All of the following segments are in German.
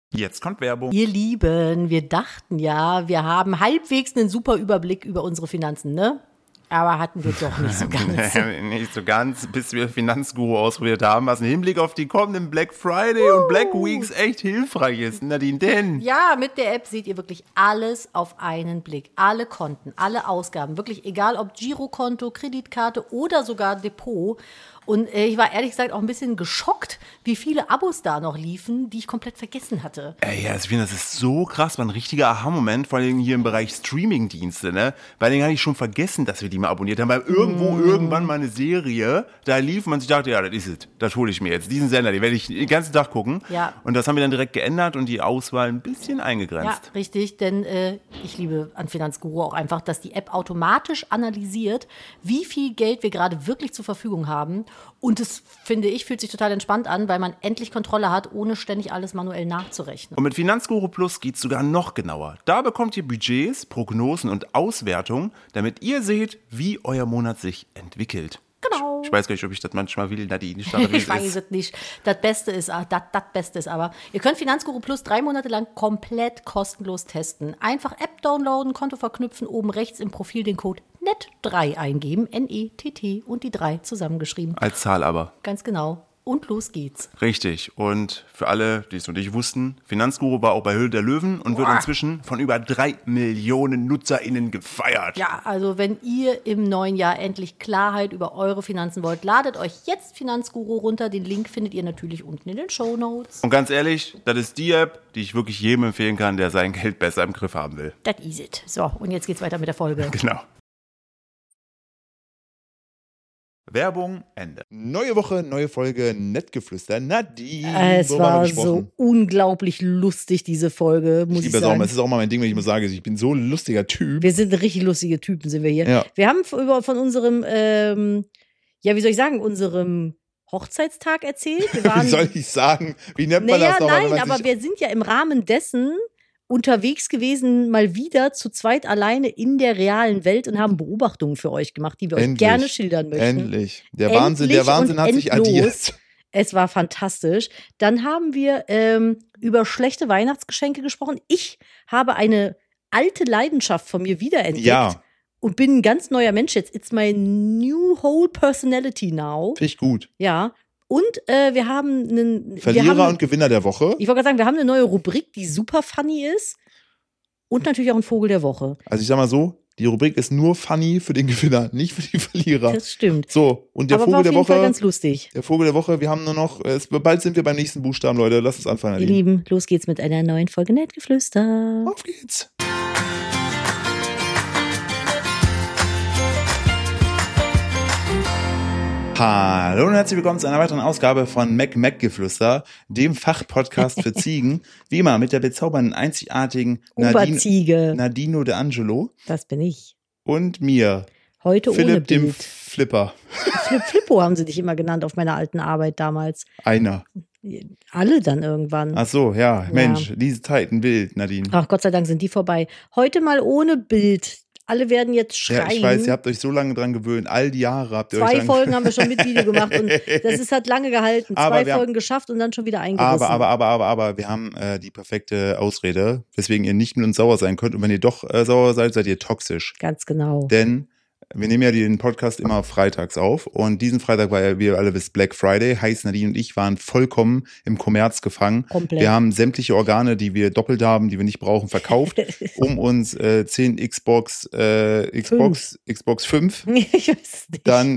Jetzt kommt Werbung. Ihr Lieben, wir dachten ja, wir haben halbwegs einen super Überblick über unsere Finanzen, ne? Aber hatten wir doch nicht so ganz. Nicht so ganz, bis wir Finanzguru ausprobiert haben, was im Hinblick auf die kommenden Black Friday und Black Weeks echt hilfreich ist. Nadine, denn? Ja, mit der App seht ihr wirklich alles auf einen Blick. Alle Konten, alle Ausgaben. Wirklich egal, ob Girokonto, Kreditkarte oder sogar Depot. Und ich war ehrlich gesagt auch ein bisschen geschockt, wie viele Abos da noch liefen, die ich komplett vergessen hatte. Ja, ich finde, das ist so krass, war ein richtiger Aha-Moment, vor allem hier im Bereich Streaming-Dienste, ne? Weil den hatte ich schon vergessen, dass wir die mal abonniert haben, weil irgendwann mal eine Serie da lief und man sich dachte, ja, das ist es, das hole ich mir jetzt. Diesen Sender, den werde ich den ganzen Tag gucken. Ja. Und das haben wir dann direkt geändert und die Auswahl ein bisschen Ja, eingegrenzt. richtig, denn ich liebe an Finanzguru auch einfach, dass die App automatisch analysiert, wie viel Geld wir gerade wirklich zur Verfügung haben. Und das, finde ich, fühlt sich total entspannt an, weil man endlich Kontrolle hat, ohne ständig alles manuell nachzurechnen. Und mit Finanzguru Plus geht's sogar noch genauer. Da bekommt ihr Budgets, Prognosen und Auswertungen, damit ihr seht, wie euer Monat sich entwickelt. Genau. Ich weiß gar nicht, ob ich das manchmal will, Nadine. Ich weiß es nicht. Das Beste ist aber, ihr könnt Finanzguru Plus 3 Monate lang komplett kostenlos testen. Einfach App downloaden, Konto verknüpfen, oben rechts im Profil den Code NET3 eingeben, NETT und die 3 zusammengeschrieben. Als Zahl aber. Ganz genau. Und los geht's. Richtig. Und für alle, die es noch nicht wussten, Finanzguru war auch bei Höhle der Löwen und wird inzwischen von über 3 Millionen NutzerInnen gefeiert. Ja, also wenn ihr im neuen Jahr endlich Klarheit über eure Finanzen wollt, ladet euch jetzt Finanzguru runter. Den Link findet ihr natürlich unten in den Shownotes. Und ganz ehrlich, das ist die App, die ich wirklich jedem empfehlen kann, der sein Geld besser im Griff haben will. Das is it. So, und jetzt geht's weiter mit der Folge. Genau. Werbung, Ende. Neue Woche, neue Folge, Nettgeflüster. Nadine, Es worüber haben wir war gesprochen? so unglaublich lustig, diese Folge, muss Ich ich liebe es auch sagen. mal. Es ist auch mal mein Ding, wenn ich immer sage, ich bin so ein lustiger Typ. Wir sind richtig lustige Typen, sind wir hier. Ja. Wir haben von unserem, wie soll ich sagen, unserem Hochzeitstag erzählt. Wir Wie waren, soll ich sagen? Wie nennt man naja, das nochmal? wenn nein, man aber sich- wir sind ja im Rahmen dessen unterwegs gewesen, mal wieder zu zweit alleine in der realen Welt und haben Beobachtungen für euch gemacht, die wir euch Endlich. gerne schildern möchten. Endlich. Der Endlich Wahnsinn und hat sich endlos. addiert. Es war fantastisch. Dann haben wir über schlechte Weihnachtsgeschenke gesprochen. Ich habe eine alte Leidenschaft von mir wiederentdeckt. Ja. Und bin ein ganz neuer Mensch jetzt. It's my new whole personality now. Finde ich gut. Ja. Und wir haben einen Verlierer und Gewinner der Woche. ich wollte gerade sagen, wir haben eine neue Rubrik, die super funny ist. Und natürlich auch einen Vogel der Woche. Also ich sag mal so, die Rubrik ist nur funny für den Gewinner, nicht für die Verlierer. Das stimmt. So, und der Aber war Vogel auf der jeden Fall Woche. ganz lustig. Der Vogel der Woche, wir haben nur noch, bald sind wir beim nächsten Buchstaben, Leute. Lasst uns anfangen. Ihr Nadine. Lieben, los geht's mit einer neuen Folge Nettgeflüster. Auf geht's. Hallo und herzlich willkommen zu einer weiteren Ausgabe von Mac-Geflüster, dem Fachpodcast für Ziegen. Wie immer mit der bezaubernden, einzigartigen Oberziege. Nadino de Angelo Das bin ich. und mir, Heute ohne Philipp dem Bild. Flipper. Flippo haben sie dich immer genannt auf meiner alten Arbeit damals. Einer. Alle dann irgendwann. Ach so, ja, Mensch, diese Zeit, ein Bild, Nadine. Ach, Gott sei Dank sind die vorbei. Heute mal ohne Bild. Alle werden jetzt schreien. Ja, ich weiß, ihr habt euch so lange dran gewöhnt. All die Jahre habt ihr euch 2 dran Folgen haben wir schon mit Video gemacht und hat lange gehalten. Aber 2 wir haben- Folgen geschafft und dann schon wieder eingerissen. Aber, wir haben die perfekte Ausrede, weswegen ihr nicht mit uns sauer sein könnt. Und wenn ihr doch sauer seid, seid ihr toxisch. Ganz genau. Denn wir nehmen ja den Podcast immer freitags auf. Und diesen Freitag war ja, wie ihr alle wisst, Black Friday. Heißt, Nadine und ich waren vollkommen im Kommerz gefangen. Komplett. Wir haben sämtliche Organe, die wir doppelt haben, die wir nicht brauchen, verkauft, um uns 10 Xbox 5, Ich weiß es nicht. dann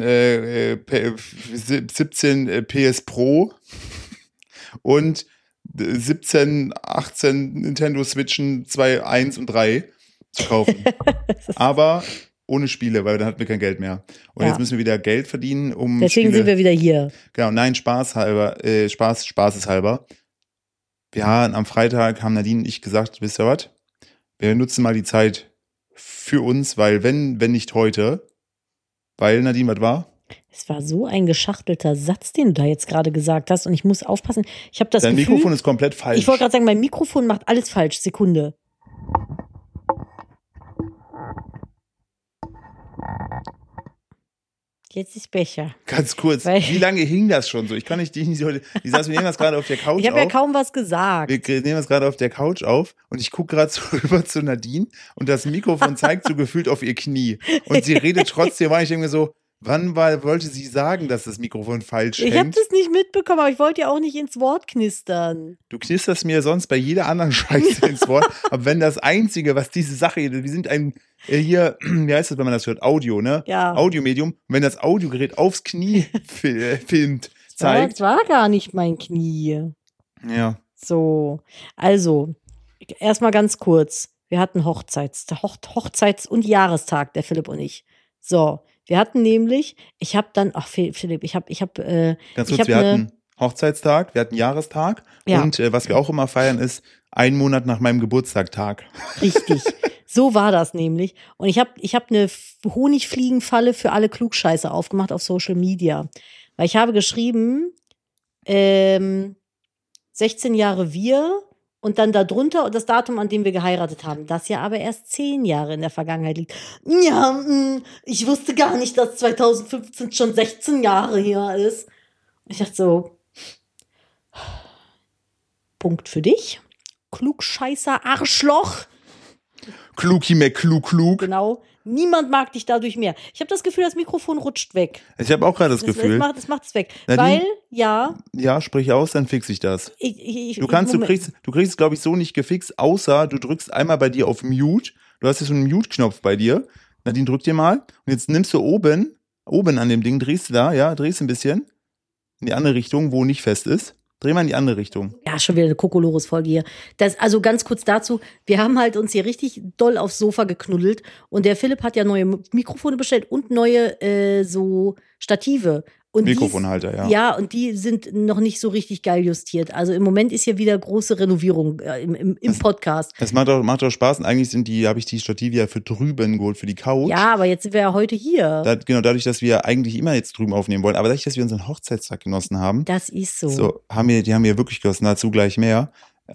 17 PS Pro und 17, 18 Nintendo Switchen 2, 1 und 3 zu kaufen. Aber ohne Spiele, weil dann hatten wir kein Geld mehr. Und Ja. jetzt müssen wir wieder Geld verdienen, um Deswegen Spiele. sind wir wieder hier. Genau, nein, Spaßeshalber. Wir haben am Freitag, haben Nadine und ich gesagt, wisst ihr was? Wir nutzen mal die Zeit für uns, weil wenn nicht heute, weil Nadine, was war? Es war so ein geschachtelter Satz, den du da jetzt gerade gesagt hast. Und ich muss aufpassen. Ich habe das Dein Gefühl, Mikrofon ist komplett falsch. ich wollte gerade sagen, mein Mikrofon macht alles falsch. Sekunde. Jetzt ist Becher. Ganz kurz, Weil- wie lange hing das schon so? Ich kann nicht, die saß, wir nehmen das gerade auf der Couch Ich habe ja auf. kaum was gesagt. Wir nehmen das gerade auf der Couch auf und ich gucke gerade so rüber zu Nadine und das Mikrofon zeigt so gefühlt auf ihr Knie. Und sie redet trotzdem, weil ich denke mir so, wollte sie sagen, dass das Mikrofon falsch Ich habe hängt? das nicht mitbekommen, aber ich wollte ja auch nicht ins Wort knistern. Du knisterst mir sonst bei jeder anderen Scheiße ins Wort. Aber wenn das Einzige, was diese Sache, wir sind ein, hier, wie heißt das, wenn man das hört? Audio, ne? Ja. Audiomedium. Und wenn das Audiogerät aufs Knie filmt, Das zeigt. war gar nicht mein Knie. Ja. So, also, erstmal ganz kurz. Wir hatten Hochzeits- und Jahrestag, der Philipp und ich. So, wir hatten nämlich, ich habe dann, ach Philipp, ich habe Ganz Ich kurz, hab wir ne- hatten Hochzeitstag, wir hatten Jahrestag Ja. und was wir auch immer feiern ist, 1 Monat nach meinem Geburtstag. Richtig. So war das nämlich. Und ich hab eine Honigfliegenfalle für alle Klugscheiße aufgemacht auf Social Media. Weil ich habe geschrieben, 16 Jahre wir und dann darunter das Datum, an dem wir geheiratet haben. Das ja aber erst 10 Jahre in der Vergangenheit liegt. Ja, ich wusste gar nicht, dass 2015 schon 16 Jahre her ist. Ich dachte so, Punkt für dich. Klugscheißer Arschloch. Kluki McKlug. Genau. Niemand mag dich dadurch mehr. Ich habe das Gefühl, das Mikrofon rutscht weg. Ich habe auch gerade das Gefühl. Das macht es weg. Nadine? Weil, ja, Ja, sprich aus, dann fixe ich das. Du kriegst es, glaube ich, so nicht gefixt, außer du drückst einmal bei dir auf Mute. Du hast jetzt so einen Mute-Knopf bei dir. Nadine, drück dir mal. Und jetzt nimmst du oben an dem Ding, drehst du da, ja, drehst ein bisschen in die andere Richtung, wo nicht fest ist. Dreh mal in die andere Richtung. Ja, schon wieder eine Kokolores-Folge hier. Also ganz kurz dazu, wir haben halt uns hier richtig doll aufs Sofa geknuddelt und der Philipp hat ja neue Mikrofone bestellt und neue so Stative. Und Mikrofonhalter, ja. Ja, und die sind noch nicht so richtig geil justiert. Also im Moment ist hier wieder große Renovierung im Podcast. Es macht auch Spaß und eigentlich habe ich die Stative ja für drüben geholt, für die Couch. Ja, aber jetzt sind wir ja heute hier. Genau, dadurch, dass wir eigentlich immer jetzt drüben aufnehmen wollen, aber dadurch, dass wir unseren Hochzeitstag genossen haben, Das ist so. die haben wir wirklich genossen, dazu gleich mehr,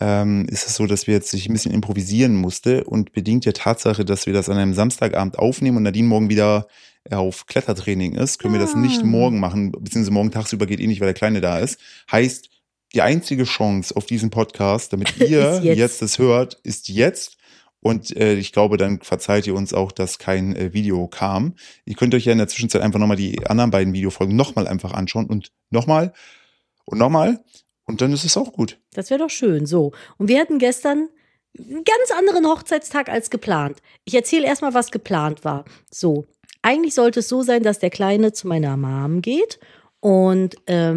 ist es so, dass wir jetzt sich ein bisschen improvisieren musste und bedingt der Tatsache, dass wir das an einem Samstagabend aufnehmen und Nadine morgen wieder auf Klettertraining ist, können wir das nicht morgen machen, beziehungsweise morgen tagsüber geht nicht, weil der Kleine da ist. Heißt, die einzige Chance auf diesen Podcast, damit ihr Ist jetzt. jetzt das hört, ist jetzt. Und ich glaube, dann verzeiht ihr uns auch, dass kein Video kam. Ihr könnt euch ja in der Zwischenzeit einfach nochmal die anderen beiden Videofolgen nochmal einfach anschauen und nochmal und nochmal. Und dann ist es auch gut. Das wäre doch schön. So. Und wir hatten gestern einen ganz anderen Hochzeitstag als geplant. Ich erzähle erstmal, was geplant war. So. Eigentlich sollte es so sein, dass der Kleine zu meiner Mom geht und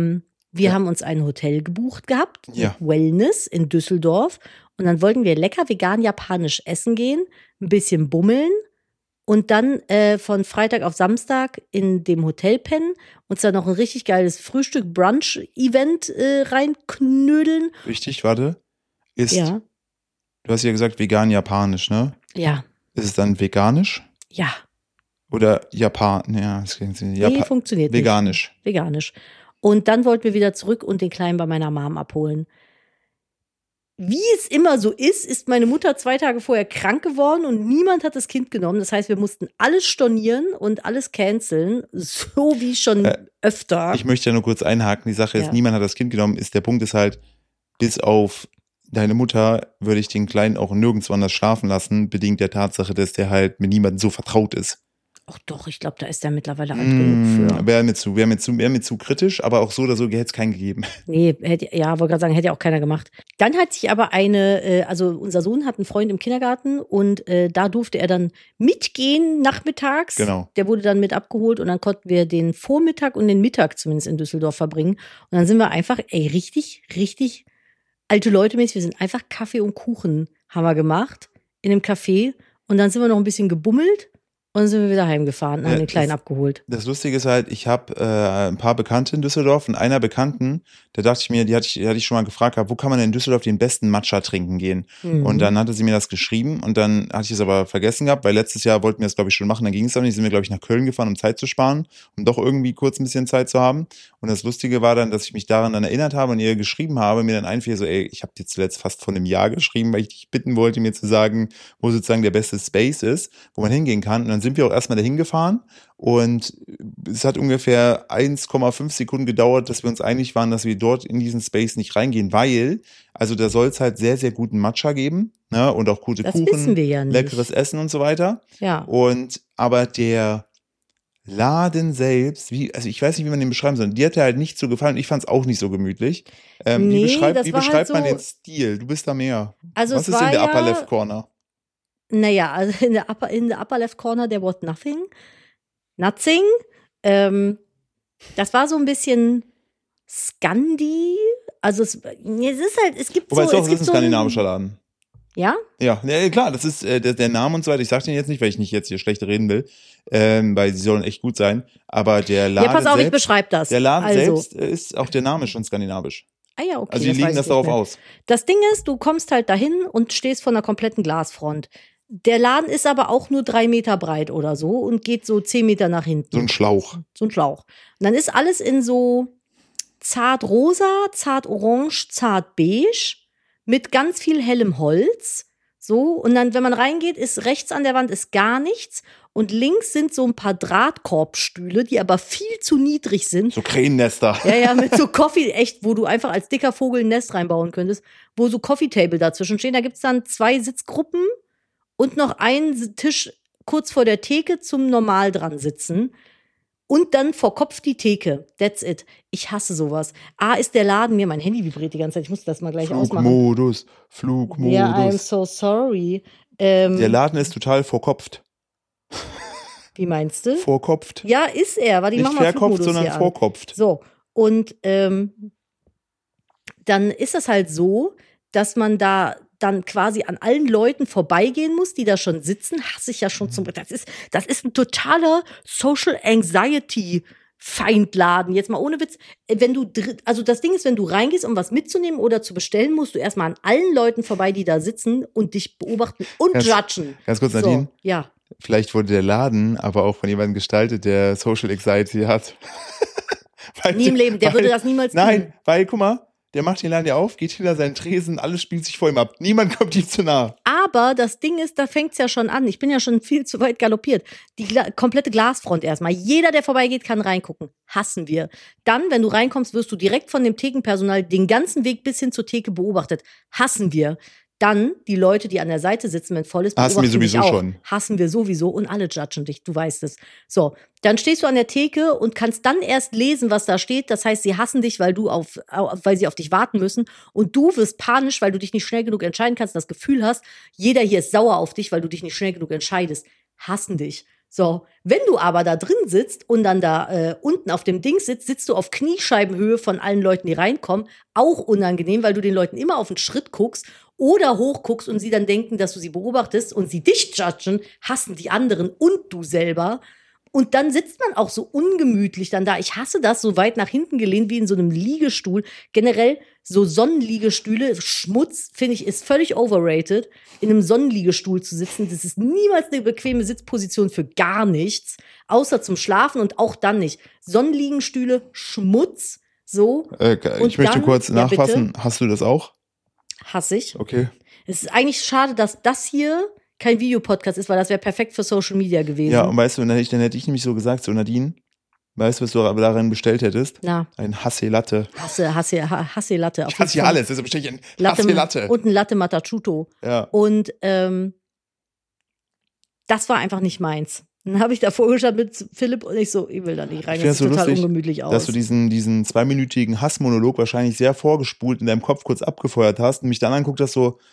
wir haben uns ein Hotel gebucht gehabt, Ja. Wellness in Düsseldorf. Und dann wollten wir lecker vegan-japanisch essen gehen, ein bisschen bummeln und dann von Freitag auf Samstag in dem Hotel pennen, uns dann noch ein richtig geiles Frühstück-Brunch-Event reinknödeln. Richtig, warte. Ja, Du hast ja gesagt vegan-japanisch, ne? ja, Ist es dann veganisch? ja. Oder Japan? Ja, das klingt Nee, funktioniert veganisch. nicht. Veganisch. Und dann wollten wir wieder zurück und den Kleinen bei meiner Mom abholen. Wie es immer so ist meine Mutter 2 Tage vorher krank geworden und niemand hat das Kind genommen. Das heißt, wir mussten alles stornieren und alles canceln, so wie schon öfter. Ich möchte ja nur kurz einhaken. Die Sache ist, Ja. niemand hat das Kind genommen. Der Punkt ist halt, bis auf deine Mutter würde ich den Kleinen auch nirgendwo anders schlafen lassen, bedingt der Tatsache, dass der halt mit niemandem so vertraut ist. Ach doch, ich glaube, da ist er mittlerweile alt genug für. Wäre mir zu kritisch, aber auch so oder so hätte es keinen gegeben. Nee, wollte gerade sagen, hätte ja auch keiner gemacht. Dann hat sich aber also unser Sohn hat einen Freund im Kindergarten und da durfte er dann mitgehen nachmittags. Genau. Der wurde dann mit abgeholt und dann konnten wir den Vormittag und den Mittag zumindest in Düsseldorf verbringen. Und dann sind wir einfach, richtig, richtig alte Leute mäßig, wir sind einfach Kaffee und Kuchen haben wir gemacht in einem Café und dann sind wir noch ein bisschen gebummelt. Und dann sind wir wieder heimgefahren und haben den Kleinen abgeholt. Das Lustige ist halt, ich habe ein paar Bekannte in Düsseldorf und einer Bekannten, da dachte ich mir, die hatte ich schon mal gefragt, wo kann man denn in Düsseldorf den besten Matcha trinken gehen? Und dann hatte sie mir das geschrieben und dann hatte ich es aber vergessen gehabt, weil letztes Jahr wollten wir das, glaube ich, schon machen, dann ging es aber nicht, sind wir, glaube ich, nach Köln gefahren, um Zeit zu sparen, um doch irgendwie kurz ein bisschen Zeit zu haben. Und das Lustige war dann, dass ich mich daran dann erinnert habe und ihr geschrieben habe, mir dann einfiel so, ich habe dir zuletzt fast vor einem Jahr geschrieben, weil ich dich bitten wollte, mir zu sagen, wo sozusagen der beste Space ist, wo man hingehen kann. Und dann dann sind wir auch erstmal dahin gefahren und es hat ungefähr 1,5 Sekunden gedauert, dass wir uns einig waren, dass wir dort in diesen Space nicht reingehen, weil, also da soll es halt sehr, sehr guten Matcha geben, ne, und auch gute Das Kuchen, wissen wir ja nicht. leckeres Essen und so weiter. Ja. Aber der Laden selbst, also ich weiß nicht, wie man den beschreiben soll, dir hat er halt nicht so gefallen, ich fand es auch nicht so gemütlich. Nee, Wie das war beschreibt halt man so- den Stil? Du bist da mehr. Also Was es ist in war der ja- Upper Left Corner? Naja, also in der upper left corner, there was nothing. Nothing. Das war so ein bisschen Scandi. Also es ist halt, es gibt Wobei so. es ist ein skandinavischer Laden. Ja? Ja, klar, das ist der Name und so weiter. Ich sag den jetzt nicht, weil ich nicht jetzt hier schlecht reden will, weil sie sollen echt gut sein. Aber der Laden Ja, pass auf, selbst, ich beschreibe das. der Laden Also. selbst ist auch der Name schon skandinavisch. Ah ja, okay. Also die legen weiß das ich darauf nicht mehr. aus. Das Ding ist, du kommst halt dahin und stehst vor einer kompletten Glasfront. Der Laden ist aber auch nur 3 Meter breit oder so und geht so 10 Meter nach hinten. So ein Schlauch. So ein Schlauch. Und dann ist alles in so zart rosa, zart orange, zart beige mit ganz viel hellem Holz. So, und dann, wenn man reingeht, ist rechts an der Wand ist gar nichts und links sind so ein paar Drahtkorbstühle, die aber viel zu niedrig sind. So Krähennester. Ja, mit so Coffee, echt, wo du einfach als dicker Vogel ein Nest reinbauen könntest, wo so Coffee Table dazwischen stehen. Da gibt's dann 2 Sitzgruppen und noch einen Tisch kurz vor der Theke zum normal dran sitzen. Und dann vor Kopf die Theke. That's it. Ich hasse sowas. Ist der Laden mir, mein Handy vibriert die ganze Zeit, ich muss das mal gleich ausmachen. Flugmodus. Ja, I'm so sorry. Der Laden ist total vorkopft. Wie meinst du? Vorkopft. Ja, ist er. Warte, ich Nicht mach mal verkopft, Flugmodus sondern hier an. vorkopft. So, und dann ist das halt so, dass man da dann quasi an allen Leuten vorbeigehen muss, die da schon sitzen. Hasse ich ja schon zum. Das ist ein totaler Social Anxiety Feindladen. Jetzt mal ohne Witz. Also das Ding ist, wenn du reingehst, um was mitzunehmen oder zu bestellen, musst du erstmal an allen Leuten vorbei, die da sitzen und dich beobachten und judgen. Ganz kurz, Nadine. So, ja. Vielleicht wurde der Laden aber auch von jemandem gestaltet, der Social Anxiety hat. Nie im Leben. Der würde das niemals tun. Nein, weil, guck mal, der macht den Laden ja auf, geht hinter seinen Tresen, alles spielt sich vor ihm ab. Niemand kommt ihm zu nah. Aber das Ding ist, da fängt's ja schon an. Ich bin ja schon viel zu weit galoppiert. Die komplette Glasfront erstmal. Jeder, der vorbeigeht, kann reingucken. Hassen wir. Dann, wenn du reinkommst, wirst du direkt von dem Thekenpersonal den ganzen Weg bis hin zur Theke beobachtet. Hassen wir. Dann die Leute, die an der Seite sitzen, wenn voll ist, Hassen wir beobachten dich sowieso auch. schon. Hassen wir sowieso und alle judgen dich, du weißt es. So, dann stehst du an der Theke und kannst dann erst lesen, was da steht. Das heißt, sie hassen dich, weil sie auf dich warten müssen. Und du wirst panisch, weil du dich nicht schnell genug entscheiden kannst, das Gefühl hast, jeder hier ist sauer auf dich, weil du dich nicht schnell genug entscheidest. Hassen dich. So, wenn du aber da drin sitzt und dann da unten auf dem Ding sitzt du auf Kniescheibenhöhe von allen Leuten, die reinkommen. Auch unangenehm, weil du den Leuten immer auf den Schritt guckst oder hochguckst und sie dann denken, dass du sie beobachtest und sie dich judgen, hassen die anderen und du selber. Und dann sitzt man auch so ungemütlich dann da. Ich hasse das, so weit nach hinten gelehnt wie in so einem Liegestuhl. Generell so Sonnenliegestühle, Schmutz, finde ich, ist völlig overrated. In einem Sonnenliegestuhl zu sitzen, das ist niemals eine bequeme Sitzposition für gar nichts. Außer zum Schlafen und auch dann nicht. Sonnenliegenstühle, Schmutz, so. Ich möchte dann, kurz ja, nachfassen. bitte. Hast du das auch? Hasse ich. Okay. Es ist eigentlich schade, dass das hier kein Videopodcast ist, weil das wäre perfekt für Social Media gewesen. Ja, und weißt du, dann hätte ich nämlich so gesagt, so Nadine, weißt du, was du aber darin bestellt hättest? Na. Ein Hasse Latte. Hasse Latte. Ich hasse hier alles, deshalb bestelle ich ein Hasse Latte. Und ein Latte Matachuto. Ja. Und das war einfach nicht meins. Dann habe ich da vorgestanden mit Philipp und ich so, ich will da nicht rein, das sieht total lustig, ungemütlich aus. Dass du diesen 2-minütigen Hassmonolog wahrscheinlich sehr vorgespult in deinem Kopf kurz abgefeuert hast und mich dann anguckt hast so,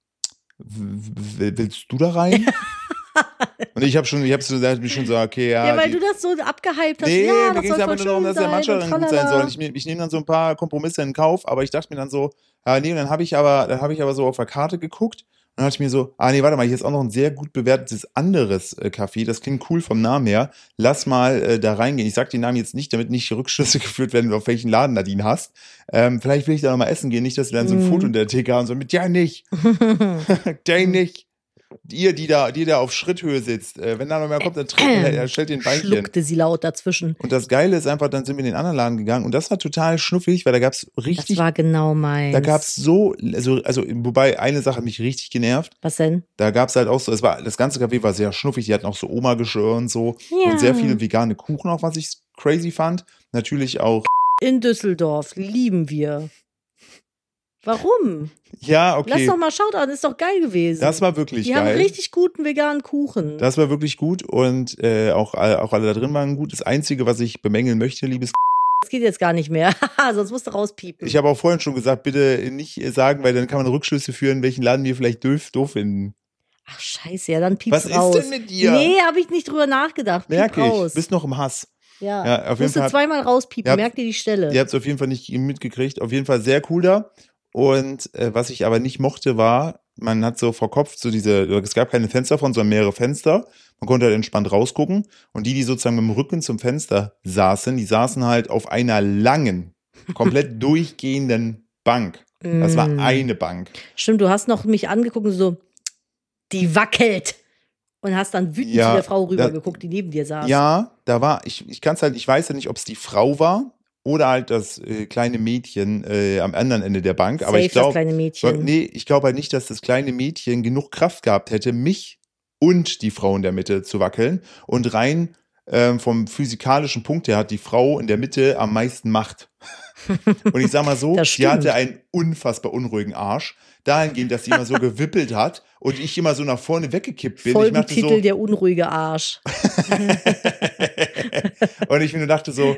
willst du da rein? Und ich habe mich schon so, okay, ja. Ja, weil du das so abgehypt hast. Nee, ja, mir das ging es soll einfach voll nur darum, schön dass der Matcha sein dann und gut sein tralala. soll. Ich nehme dann so ein paar Kompromisse in Kauf, aber ich dachte mir dann so, nee, und dann habe ich aber so auf der Karte geguckt und dann dachte ich mir so, nee, warte mal, hier ist auch noch ein sehr gut bewertetes anderes Café, das klingt cool vom Namen her, lass mal da reingehen. Ich sag den Namen jetzt nicht, damit nicht Rückschlüsse geführt werden, auf welchen Laden Nadine hast. Vielleicht will ich da noch mal essen gehen, nicht, dass wir dann so ein Foto in der Theke haben, so mit, ja nicht, der nicht. Ihr, die da auf Schritthöhe sitzt, wenn da noch mehr kommt, dann er stellt den Beinchen. Schluckte sie laut dazwischen. Und das Geile ist einfach, dann sind wir in den anderen Laden gegangen und das war total schnuffig, weil da gab's richtig. Das war genau meins. Da gab's also wobei eine Sache hat mich richtig genervt. Was denn? Da gab's halt auch so, das ganze Café war sehr schnuffig, die hatten auch so Oma-Geschirr und so Ja. und sehr viele vegane Kuchen auch, was ich crazy fand. Natürlich auch. In Düsseldorf lieben wir. Warum? Ja, okay. Lass doch mal Shoutout, ist doch geil gewesen. Das war wirklich Die geil. haben richtig guten veganen Kuchen. Das war wirklich gut und auch alle da drin waren gut. Das Einzige, was ich bemängeln möchte, liebes Das geht jetzt gar nicht mehr. Sonst musst du rauspiepen. ich habe auch vorhin schon gesagt, bitte nicht sagen, weil dann kann man Rückschlüsse führen, welchen Laden wir vielleicht doof finden. Ach scheiße, ja, dann piepst Was raus. ist denn mit dir? Nee, habe ich nicht drüber nachgedacht. Piep Merke raus. ich. Bist noch im Hass. Ja, Ja, auf jeden musst du Fall. zweimal rauspiepen, Ihr habt- merk dir die Stelle. Ihr habt es auf jeden Fall nicht mitgekriegt. Auf jeden Fall sehr cool da. Und was ich aber nicht mochte, war, man hat so vor Kopf es gab keine Fenster von, sondern mehrere Fenster. Man konnte halt entspannt rausgucken. Und die sozusagen mit dem Rücken zum Fenster saßen, die saßen halt auf einer langen, komplett durchgehenden Bank. Das war eine Bank. Stimmt, du hast noch mich angeguckt und so, die wackelt. Und hast dann wütend Ja, zu der Frau rübergeguckt, die neben dir saß. Ja, da war, ich kann es halt, ich weiß ja nicht, ob es die Frau war oder halt das kleine Mädchen am anderen Ende der Bank. Aber Safe, ich glaube, das kleine Mädchen. nee, ich glaube halt nicht, dass das kleine Mädchen genug Kraft gehabt hätte, mich und die Frau in der Mitte zu wackeln. Und rein vom physikalischen Punkt her hat die Frau in der Mitte am meisten Macht. Und ich sag mal so, Das sie stimmt. hatte einen unfassbar unruhigen Arsch. Dahingehend, dass sie immer so gewippelt hat und ich immer so nach vorne weggekippt bin. Ich dachte Folgentitel so, der unruhige Arsch. und ich mir nur dachte so,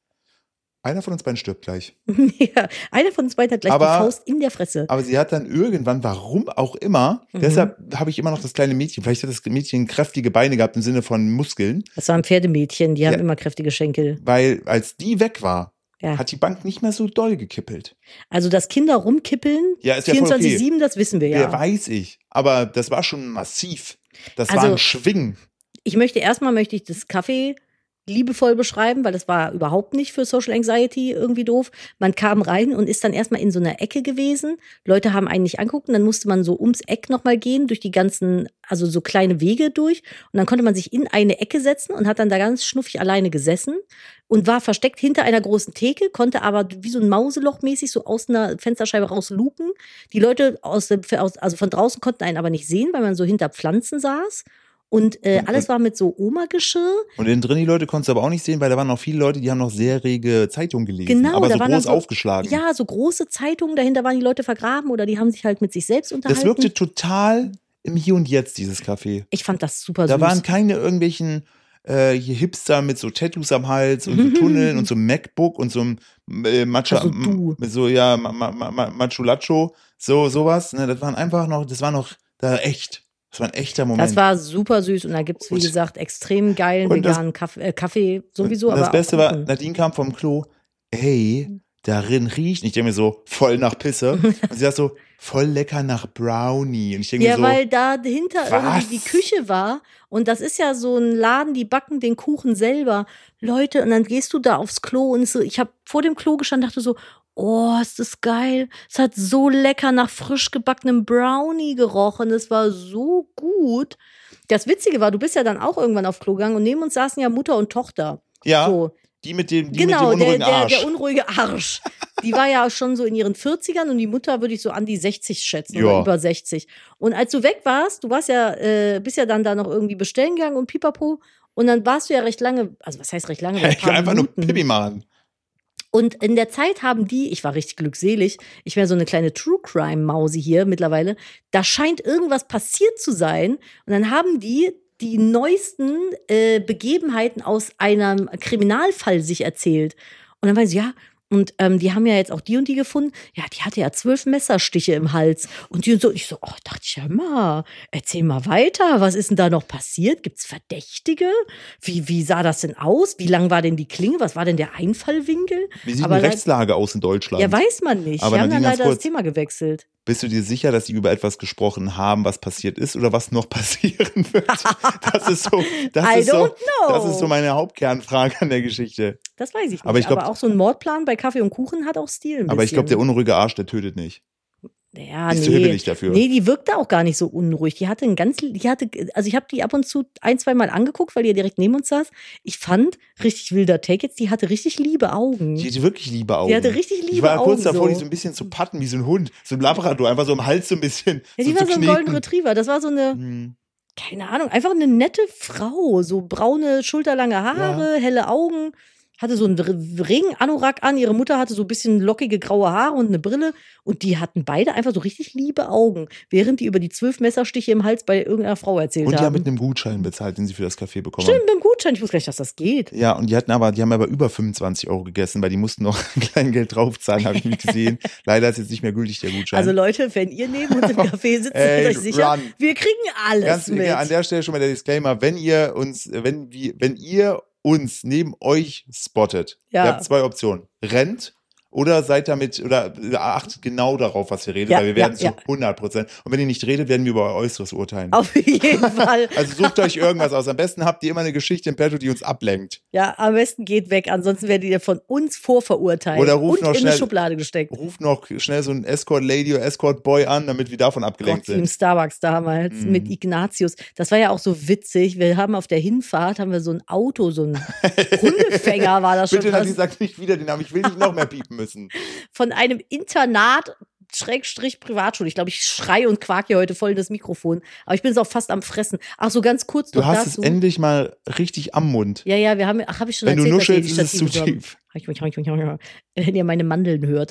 einer von uns beiden stirbt gleich. Ja, einer von uns beiden hat gleich Aber- die Faust in der Fresse. Aber sie hat dann irgendwann, warum auch immer, deshalb habe ich immer noch das kleine Mädchen, vielleicht hat das Mädchen kräftige Beine gehabt im Sinne von Muskeln, Das waren Pferdemädchen, die Ja. haben immer kräftige Schenkel. weil als die weg war, Ja. hat die Bank nicht mehr so doll gekippelt. Also, dass Kinder rumkippeln, Ja, ist ja voll okay. 24/7, das wissen wir Wer ja. weiß ich. Aber das war schon massiv. Das Also- war ein Schwingen. Möchte ich das Kaffee liebevoll beschreiben, weil das war überhaupt nicht für Social Anxiety irgendwie doof. Man kam rein und ist dann erstmal in so einer Ecke gewesen. Leute haben einen nicht angeguckt und dann musste man so ums Eck nochmal gehen, durch die ganzen, also so kleine Wege durch. Und dann konnte man sich in eine Ecke setzen und hat dann da ganz schnuffig alleine gesessen und war versteckt hinter einer großen Theke, konnte aber wie so ein Mauseloch mäßig so aus einer Fensterscheibe raus luken. Die Leute also von draußen konnten einen aber nicht sehen, weil man so hinter Pflanzen saß. Und alles war mit so Oma-Geschirr. Und innen drin die Leute konntest du aber auch nicht sehen, weil da waren noch viele Leute, die haben noch sehr rege Zeitungen gelesen. Genau, aber da so waren dann groß so- aufgeschlagen. Ja, so große Zeitungen, dahinter waren die Leute vergraben oder die haben sich halt mit sich selbst unterhalten. Das wirkte total im Hier und Jetzt, dieses Café. Ich fand das super Da süß. waren keine irgendwelchen hier Hipster mit so Tattoos am Hals und so Tunneln und so einem MacBook und so einem Matcha, Also du. mit so ja Machulacho, sowas. Ne, das war noch da echt. Das war ein echter Moment. Das war super süß und da gibt's wie Und- gesagt, extrem geilen und das- veganen Kaffee sowieso. Und das aber Beste auch war, Kuchen. Nadine kam vom Klo, ey, darin riecht, ich denke mir so, voll nach Pisse. Und sie sagt so, voll lecker nach Brownie. Und ich denke Ja, mir so, weil da dahinter was? irgendwie die Küche war und das ist ja so ein Laden, die backen den Kuchen selber. Leute, und dann gehst du da aufs Klo und so, ich habe vor dem Klo gestanden, dachte so, oh, ist das geil. Es hat so lecker nach frisch gebackenem Brownie gerochen. Es war so gut. Das Witzige war, du bist ja dann auch irgendwann aufs Klo gegangen und neben uns saßen ja Mutter und Tochter. ja, So. die mit dem Genau, unruhigen Arsch. der unruhige Arsch. Die war ja schon so in ihren 40ern und die Mutter würde ich so an die 60 schätzen Ja. oder über 60. Und als du weg warst, du warst ja, bist ja dann da noch irgendwie bestellen gegangen und pipapo. Und dann warst du ja recht lange, also was heißt recht lange? Ein ich will paar einfach nur Minuten. Pipi machen. Und in der Zeit haben die, ich war richtig glückselig, ich wäre so eine kleine True Crime Mausi hier mittlerweile, da scheint irgendwas passiert zu sein. Und dann haben die neuesten Begebenheiten aus einem Kriminalfall sich erzählt. Und dann war sie, ja, und die haben ja jetzt auch die und die gefunden. Ja, die hatte ja 12 Messerstiche im Hals. Und die und so, ich so, oh, dachte ich, ja mal, erzähl mal weiter. Was ist denn da noch passiert? Gibt's Verdächtige? Wie sah das denn aus? Wie lang war denn die Klinge? Was war denn der Einfallwinkel? Wie sieht Aber die Rechtslage aus in Deutschland? Ja, weiß man nicht. Aber Wir haben dann Nadine, ganz leider das kurz. Thema gewechselt. Bist du dir sicher, dass sie über etwas gesprochen haben, was passiert ist oder was noch passieren wird? Das ist so, I das ist so, don't know. das ist so meine Hauptkernfrage an der Geschichte. Das weiß ich nicht. Aber ich glaub- auch so ein Mordplan bei Kaffee und Kuchen hat auch Stil. Aber ich glaube, der unruhige Arsch, der tötet nicht. Ja, Die ist zu hibbelig dafür. Nee, die wirkte auch gar nicht so unruhig. Also ich habe die ab und zu 1-2 Mal angeguckt, weil die ja direkt neben uns saß. Ich fand, richtig wilder Take jetzt, die hatte richtig liebe Augen. Die hatte wirklich liebe Augen. Die hatte richtig liebe Augen. Ich war kurz davor, so. die so ein bisschen zu patten, wie so ein Hund. So ein Labrador, einfach so im Hals so ein bisschen. Ja, die so war zu so ein kneten. Golden Retriever. Das war so eine, keine Ahnung, einfach eine nette Frau. So braune, schulterlange Haare, helle Augen. Hatte so einen Ring-Anorak an. Ihre Mutter hatte so ein bisschen lockige graue Haare und eine Brille. Und die hatten beide einfach so richtig liebe Augen, während die über die 12 Messerstiche im Hals bei irgendeiner Frau erzählt haben. Und die haben mit einem Gutschein bezahlt, den sie für das Café bekommen Stimmt, haben. mit dem Gutschein. Ich wusste gar nicht, dass das geht. Ja, und die haben aber über 25 € gegessen, weil die mussten noch klein Geld draufzahlen, habe ich nicht gesehen. Leider ist jetzt nicht mehr gültig, der Gutschein. Also Leute, wenn ihr neben uns im Café sitzt, seid euch sicher, run. wir kriegen alles Ganz mit. an der Stelle schon mal der Disclaimer, wenn ihr uns neben euch spottet, ihr habt 2 Optionen. Rennt oder seid damit, oder achtet genau darauf, was ihr redet, weil wir werden zu 100%. Und wenn ihr nicht redet, werden wir über euer Äußeres urteilen. Auf jeden Fall. Also sucht euch irgendwas aus. Am besten habt ihr immer eine Geschichte im Petto, die uns ablenkt. Ja, am besten geht weg, ansonsten werdet ihr von uns vorverurteilt Oder ruft und noch in schnell, eine Schublade gesteckt. Ruft noch schnell so einen Escort-Lady oder Escort-Boy an, damit wir davon abgelenkt Gott, wie im sind. Starbucks damals mit Ignatius. Das war ja auch so witzig. Wir haben auf der Hinfahrt so ein Auto, so ein Hundefänger war das schon. Bitte, Nadine, sag nicht wieder den Namen. Ich will nicht noch mehr piepen müssen. Von einem Internat Privatschule. Ich glaube, ich schrei und quak hier heute voll in das Mikrofon. Aber ich bin es auch fast am Fressen. Ach so, ganz kurz Du noch hast dazu. es endlich mal richtig am Mund. Ja, habe ich schon Wenn du erzählt, nuschelst, dass ist wir es die zu Stative tief. haben. Wenn ihr meine Mandeln hört.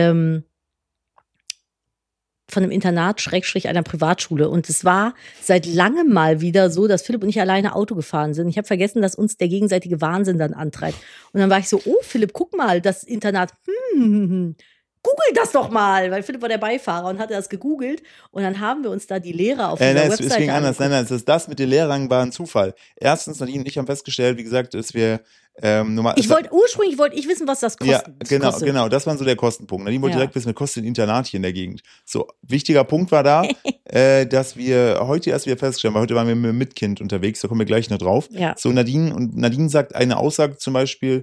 Von einem Internat, einer Privatschule. Und es war seit langem mal wieder so, dass Philipp und ich alleine Auto gefahren sind. Ich habe vergessen, dass uns der gegenseitige Wahnsinn dann antreibt. Und dann war ich so, oh Philipp, guck mal, das Internat, google das doch mal, weil Philipp war der Beifahrer und hatte das gegoogelt. Und dann haben wir uns da die Lehrer auf dieser Webseite es ging anders. angeguckt. Nein, das mit den Lehrrängen war ein Zufall. Erstens, Nadine und ich haben festgestellt, wie gesagt, dass wir Ursprünglich wollte ich wissen, was das kostet. Ja, genau, das war so der Kostenpunkt. Nadine wollte direkt wissen, was kostet ein Internat hier in der Gegend. So, wichtiger Punkt war da, dass wir heute erst wieder festgestellt haben, weil heute waren wir mit dem Mitkind unterwegs, da kommen wir gleich noch drauf. Ja. So, Nadine sagt eine Aussage zum Beispiel,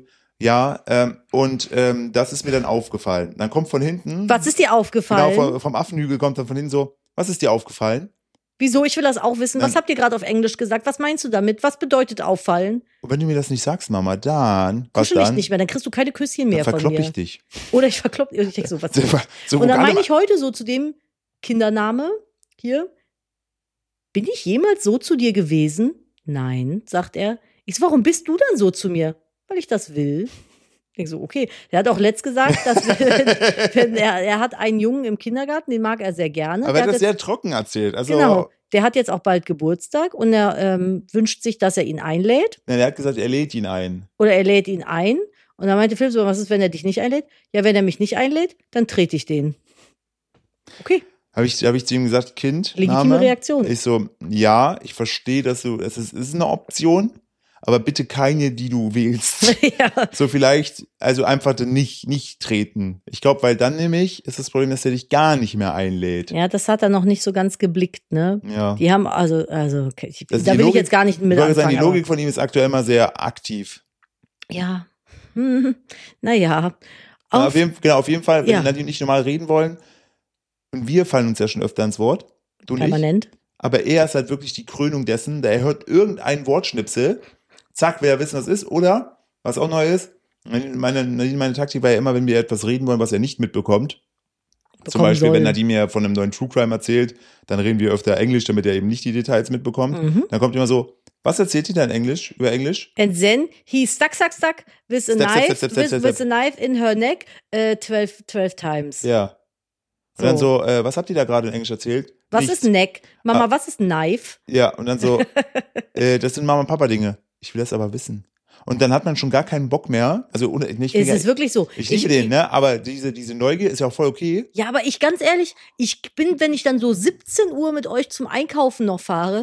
das ist mir dann aufgefallen. Dann kommt von hinten. Was ist dir aufgefallen? Genau, vom Affenhügel kommt dann von hinten so, was ist dir aufgefallen? Wieso? Ich will das auch wissen. Was habt ihr gerade auf Englisch gesagt? Was meinst du damit? Was bedeutet auffallen? Und wenn du mir das nicht sagst, Mama, dann. Kuschel mich nicht mehr, dann kriegst du keine Küsschen mehr von mir. Dann verklopp ich dich. Oder ich verklopp dich. Ich denke so, was so, und dann meine ich heute so zu dem Kindername hier. Bin ich jemals so zu dir gewesen? Nein, sagt er. Ich so, warum bist du dann so zu mir? Weil ich das will. Ich denke so, okay. Der hat auch letzt gesagt, dass er hat einen Jungen im Kindergarten, den mag er sehr gerne. Aber er hat das sehr trocken erzählt. Also, genau. Der hat jetzt auch bald Geburtstag und er wünscht sich, dass er ihn einlädt. Ja, er hat gesagt, er lädt ihn ein. Oder er lädt ihn ein. Und dann meinte Philipp so, was ist, wenn er dich nicht einlädt? Ja, wenn er mich nicht einlädt, dann trete ich den. Okay. Habe ich zu ihm gesagt, Kind, legitime Name? Reaktion. Ich so, ja, ich verstehe, dass es ist eine Option, aber bitte keine, die du wählst. Ja. So vielleicht, also einfach nicht treten. Ich glaube, weil dann nämlich ist das Problem, dass er dich gar nicht mehr einlädt. Ja, das hat er noch nicht so ganz geblickt, ne? Ja. Die haben, okay, da will Logik, ich jetzt gar nicht mit anfangen. Die Logik von ihm ist aktuell mal sehr aktiv. Ja. Naja. Auf jeden Fall, wenn ja. Nadine nicht normal reden wollen, und wir fallen uns ja schon öfter ins Wort. Du permanent. Nicht. Aber er ist halt wirklich die Krönung dessen, da er hört irgendein Wortschnipsel, zack, will er wissen, was ist. Oder, was auch neu ist, meine Taktik war ja immer, wenn wir etwas reden wollen, was er nicht mitbekommt. Zum Beispiel, wenn Nadine mir von einem neuen True Crime erzählt, dann reden wir öfter Englisch, damit er eben nicht die Details mitbekommt. Dann kommt immer so, was erzählt ihr da über Englisch? And then he stuck with a knife in her neck 12 times. Ja. Und dann so, was habt ihr da gerade in Englisch erzählt? Was ist Neck? Mama, was ist Knife? Ja, und dann so, das sind Mama und Papa Dinge. Ich will das aber wissen. Und dann hat man schon gar keinen Bock mehr. Also es ist wirklich so. Ich liebe den, ne? Aber diese Neugier ist ja auch voll okay. Ja, aber ganz ehrlich, wenn ich dann so 17 Uhr mit euch zum Einkaufen noch fahre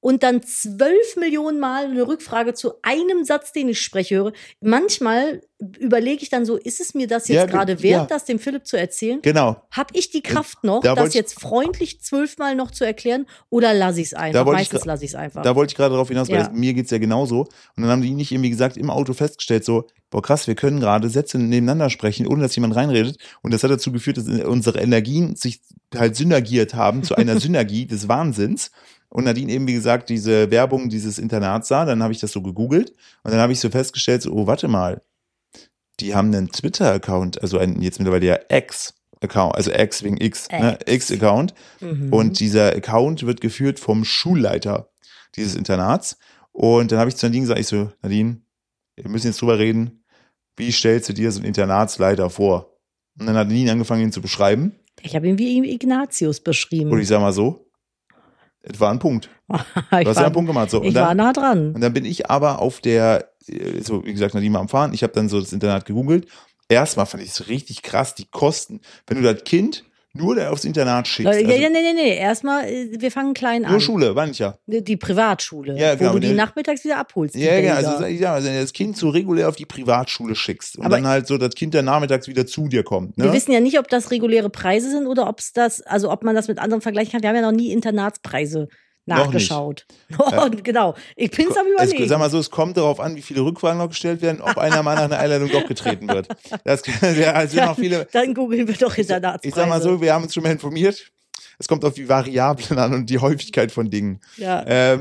und dann 12 Millionen Mal eine Rückfrage zu einem Satz, den ich spreche, höre. Manchmal überlege ich dann so, ist es mir das jetzt gerade wert, das dem Philipp zu erzählen? Genau. Habe ich die Kraft noch, Da das wollte ich- jetzt freundlich 12-mal noch zu erklären oder lasse ich es einfach? Meistens lasse ich es einfach. Da wollte ich gerade darauf hinaus, weil Ja. mir geht's ja genauso. Und dann haben die nicht irgendwie gesagt, im Auto festgestellt, so, boah krass, wir können gerade Sätze nebeneinander sprechen, ohne dass jemand reinredet. Und das hat dazu geführt, dass unsere Energien sich halt synergiert haben zu einer Synergie des Wahnsinns. Und Nadine eben, wie gesagt, diese Werbung dieses Internats sah, dann habe ich das so gegoogelt und dann habe ich so festgestellt, so, oh, warte mal, die haben einen Twitter-Account, also einen jetzt mittlerweile ja X-Account, also X wegen X, ne? X-Account. Und dieser Account wird geführt vom Schulleiter dieses Internats. Und dann habe ich zu Nadine gesagt, ich so, Nadine, wir müssen jetzt drüber reden, wie stellst du dir so einen Internatsleiter vor? Und dann hat Nadine angefangen, ihn zu beschreiben. Ich habe ihn wie Ignatius beschrieben. Und ich sag mal so, es war ein Punkt. Du hast ja einen Punkt gemacht. So. Ich war nah dran. Und dann bin ich aber auf der, so wie gesagt, Nadine war am Fahren. Ich habe dann so das Internat gegoogelt. Erstmal fand ich es richtig krass, die Kosten. Wenn du das Kind nur da aufs Internat schickst. Leute, Also nee. Erstmal, wir fangen klein an. nur Schule, war nicht ja. Die Privatschule, Ja, genau. wo du die nachmittags wieder abholst. die Ja, genau. Belger. Also ich sag mal, wenn du das Kind so regulär auf die Privatschule schickst und Aber dann halt so das Kind dann nachmittags wieder zu dir kommt. Ne? Wir wissen ja nicht, ob das reguläre Preise sind oder ob man das mit anderen vergleichen kann. Wir haben ja noch nie Internatspreise nachgeschaut. Und genau. Ich bin es am Überlegen. Sag mal so, es kommt darauf an, wie viele Rückfragen noch gestellt werden, ob einer mal nach einer Einladung doch getreten wird. Das ja, also noch viele. Dann googeln wir doch Internatspreise. Ich sag mal so, wir haben uns schon mal informiert. Es kommt auf die Variablen an und die Häufigkeit von Dingen. Ja.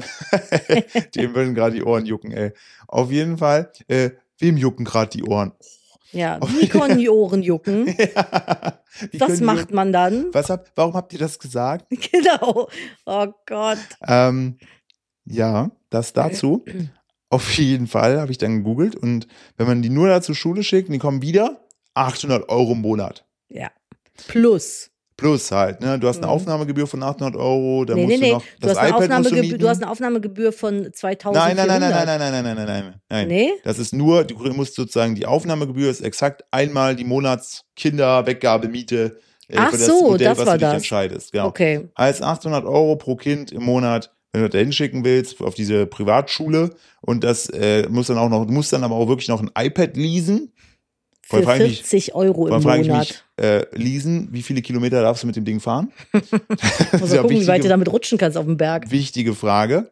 Dem würden gerade die Ohren jucken, ey. Auf jeden Fall, wem jucken gerade die Ohren? Ja, wie können die Ohren jucken? Wie Das können die macht jucken? man dann. Warum habt ihr das gesagt? Genau. Oh Gott. Ja, das dazu. Auf jeden Fall habe ich dann gegoogelt und wenn man die nur da zur Schule schickt und die kommen wieder, 800 Euro im Monat. Ja. Plus. Plus halt, ne? Du hast eine Aufnahmegebühr von 800 Euro, dann musst Nee. du noch Du das hast, eine iPad musst du Aufnahmegebühr, mieten. du hast eine Aufnahmegebühr von 2.000 Nein. Nee? Das ist nur, du musst sozusagen, die Aufnahmegebühr ist exakt einmal die Monatskinderweggabemiete Ach für das so, Modell, das was war du dich das. entscheidest. Genau. Okay. Als 800 Euro pro Kind im Monat, wenn du da hinschicken willst, auf diese Privatschule und das musst dann auch noch, du musst dann aber auch wirklich noch ein iPad leasen. Für Frage ich mich- 40 Euro im Dann frage ich Monat. mich, leasen, wie viele Kilometer darfst du mit dem Ding fahren? Muss Das mal ist ja gucken, wie weit du wichtige, damit rutschen kannst auf dem Berg. wichtige Frage.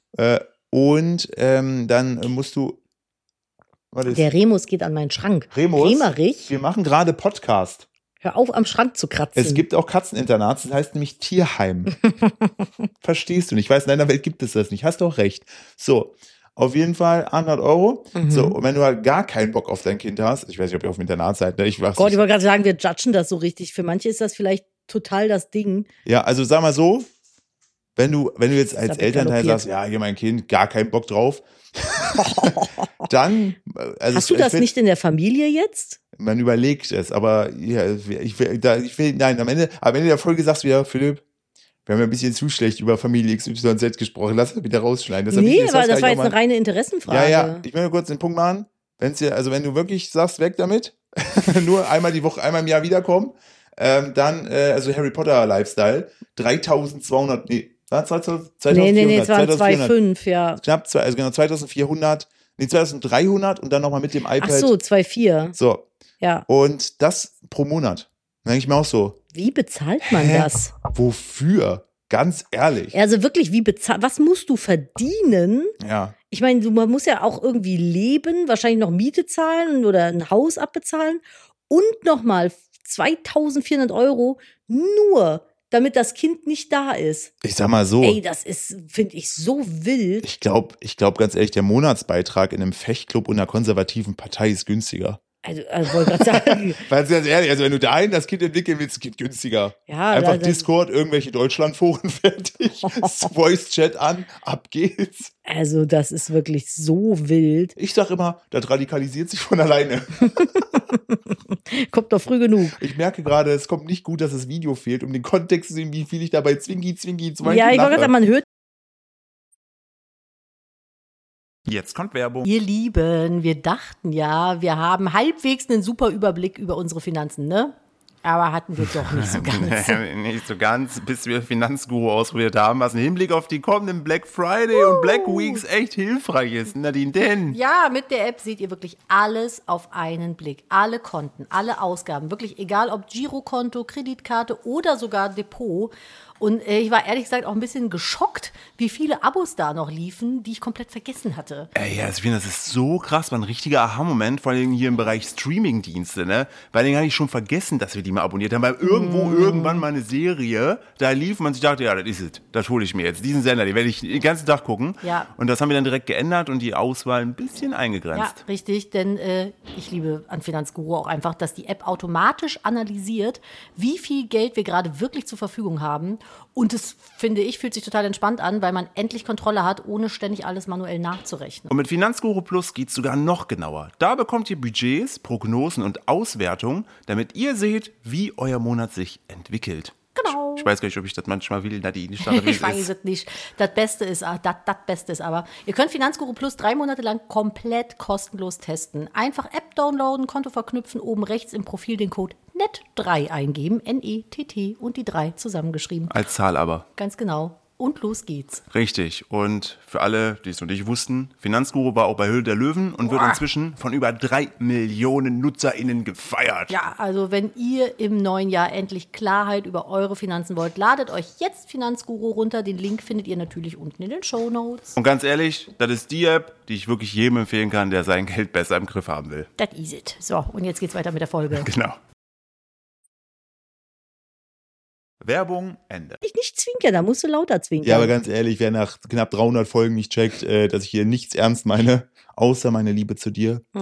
Und dann musst du, was ist? Der Remus geht an meinen Schrank. Remus? Remerich, Wir machen gerade Podcast. hör auf, am Schrank zu kratzen. Es gibt auch Katzeninternats, das heißt nämlich Tierheim. Verstehst du nicht? Ich weiß, in deiner Welt gibt es das nicht. Hast du auch recht. So, auf jeden Fall 100 Euro. So, und wenn du halt gar keinen Bock auf dein Kind hast, ich weiß nicht, ob ihr auf dem Internat seid, ne? Ich weiß Gott, ich nicht. wollte gerade sagen, wir judgen das so richtig. Für manche ist das vielleicht total das Ding. Ja, also sag mal so, wenn du jetzt als wird Elternteil galoppiert. sagst, ja, hier mein Kind, gar keinen Bock drauf, dann, also Hast du das nicht in der Familie jetzt? man überlegt es, aber ja, ich will, nein, am Ende der Folge sagst du wieder, Philipp, wir haben ja ein bisschen zu schlecht über Familie XYZ gesprochen, lass das wieder rausschneiden. Das hab ich- Nee, das aber heißt das war gar jetzt nicht eine reine Interessenfrage. Ja, ich will nur kurz den Punkt machen. Wenn du wirklich sagst, weg damit, nur einmal die Woche, einmal im Jahr wiederkommen, dann, also Harry Potter Lifestyle, 3200, nee, war 2400, Nee, es waren 2400, 2,5, ja. knapp, also genau 2400, nee, 2300 und dann nochmal mit dem iPad. Ach so, 2,4. So, Ja. und das pro Monat. Dann denke ich mir auch so, Wie bezahlt man das? wofür? Ganz ehrlich. Also wirklich, was musst du verdienen? Ja. Ich meine, man muss ja auch irgendwie leben, wahrscheinlich noch Miete zahlen oder ein Haus abbezahlen und nochmal 2.400 Euro nur, damit das Kind nicht da ist. Ich sag mal so. Ey, das ist, finde ich, so wild. Ich glaube ganz ehrlich, der Monatsbeitrag in einem Fechtclub und einer konservativen Partei ist günstiger. Also wollte gerade sagen, Weil ganz ehrlich, also wenn du dahin das Kind entwickeln willst, geht günstiger. ja, Einfach da- Discord, irgendwelche Deutschlandforen fertig, Voice-Chat an, ab geht's. also das ist wirklich so wild. Ich sag immer, das radikalisiert sich von alleine. Kommt doch früh genug. Ich merke gerade, es kommt nicht gut, dass das Video fehlt, um den Kontext zu sehen, wie viel ich dabei Zwingi zu meinem Ja, ich wollte lache. gerade sagen, man hört. Jetzt kommt Werbung. Ihr Lieben, wir dachten ja, wir haben halbwegs einen super Überblick über unsere Finanzen, ne? Aber hatten wir doch nicht so ganz. Nicht so ganz, bis wir Finanzguru ausprobiert haben, was im Hinblick auf die kommenden Black Friday und Black Weeks echt hilfreich ist. Nadine, denn? Ja, mit der App seht ihr wirklich alles auf einen Blick. Alle Konten, alle Ausgaben. Wirklich egal ob Girokonto, Kreditkarte oder sogar Depot. Und ich war ehrlich gesagt auch ein bisschen geschockt, wie viele Abos da noch liefen, die ich komplett vergessen hatte. Ja, ich finde, das ist so krass, war ein richtiger Aha-Moment, vor allem hier im Bereich Streaming-Dienste, ne? Weil den hatte ich schon vergessen, dass wir die mal abonniert haben, weil irgendwann mal eine Serie da lief und man sich dachte, ja, das ist es, das hole ich mir jetzt. Diesen Sender, den werde ich den ganzen Tag gucken. Ja. Und das haben wir dann direkt geändert und die Auswahl ein bisschen Ja, eingegrenzt. richtig, denn ich liebe an Finanzguru auch einfach, dass die App automatisch analysiert, wie viel Geld wir gerade wirklich zur Verfügung haben. Und das, finde ich, fühlt sich total entspannt an, weil man endlich Kontrolle hat, ohne ständig alles manuell nachzurechnen. Und mit Finanzguru Plus geht's sogar noch genauer. Da bekommt ihr Budgets, Prognosen und Auswertungen, damit ihr seht, wie euer Monat sich entwickelt. Genau. Ich weiß gar nicht, ob ich das manchmal will, Nadine. Ich dachte, Ich weiß es nicht. Das Beste ist aber, ihr könnt Finanzguru Plus 3 Monate lang komplett kostenlos testen. Einfach App downloaden, Konto verknüpfen, oben rechts im Profil den Code NET3 eingeben, NETT und die 3 zusammengeschrieben. Als Zahl aber. Ganz genau. Und los geht's. Richtig. Und für alle, die es noch nicht wussten, Finanzguru war auch bei Höhle der Löwen und wird inzwischen von über 3 Millionen NutzerInnen gefeiert. Ja, also wenn ihr im neuen Jahr endlich Klarheit über eure Finanzen wollt, ladet euch jetzt Finanzguru runter. Den Link findet ihr natürlich unten in den Shownotes. Und ganz ehrlich, das ist die App, die ich wirklich jedem empfehlen kann, der sein Geld besser im Griff haben will. Das is it. So, und jetzt geht's weiter mit der Folge. Genau. Werbung, Ende. Ich nicht zwinkern, da musst du lauter zwinkern. Ja, aber ganz ehrlich, wer nach knapp 300 Folgen nicht checkt, dass ich hier nichts ernst meine, außer meine Liebe zu dir. Oh,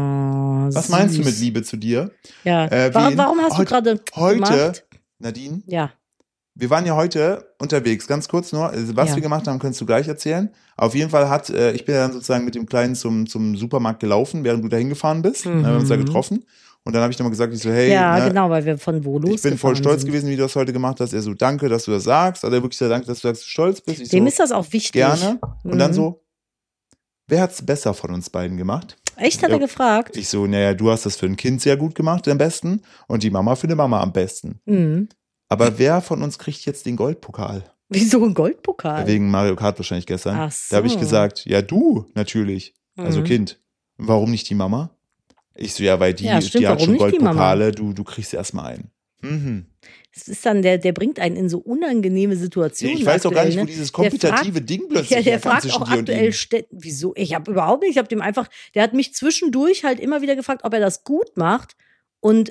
Was meinst du mit Liebe zu dir? Ja. Wen? Warum hast du gerade Heute, gemacht? Nadine, Ja. wir waren ja heute unterwegs, ganz kurz nur, was Ja. wir gemacht haben, kannst du gleich erzählen. Auf jeden Fall ich bin ja dann sozusagen mit dem Kleinen zum Supermarkt gelaufen, während du da hingefahren bist. Wir haben uns da getroffen. Und dann habe ich nochmal gesagt, ich so, hey, Ja, ne, genau, weil wir von wo losgefahren ich bin voll stolz sind. gewesen, wie du das heute gemacht hast. Er so, danke, dass du das sagst. Also wirklich sehr danke, dass du sagst, dass du stolz bist. Ich Dem so, ist das auch wichtig. gerne. Und Mhm. dann so, wer hat's besser von uns beiden gemacht? Echt, hat er Ja. gefragt? Ich so, naja, du hast das für ein Kind sehr gut gemacht, am besten. Und die Mama für eine Mama am besten. Mhm. Aber wer von uns kriegt jetzt den Goldpokal? Wieso ein Goldpokal? Wegen Mario Kart wahrscheinlich gestern. Ach so. Da habe ich gesagt, ja, du natürlich. Also Mhm. Kind. Warum nicht die Mama? Ich so, ja, weil die, Ja, stimmt, die hat warum schon nicht die Mama? Goldpokale, du kriegst erstmal einen. Mhm. Es ist dann, der bringt einen in so unangenehme Situationen. Ich weiß auch gar aktuell, nicht, wo ne? dieses Der kompetitive Ding plötzlich Ja, der herkam fragt zwischen auch dir und aktuell, ihm. wieso? Ich habe überhaupt nicht, ich habe dem einfach, der hat mich zwischendurch halt immer wieder gefragt, ob er das gut macht. Und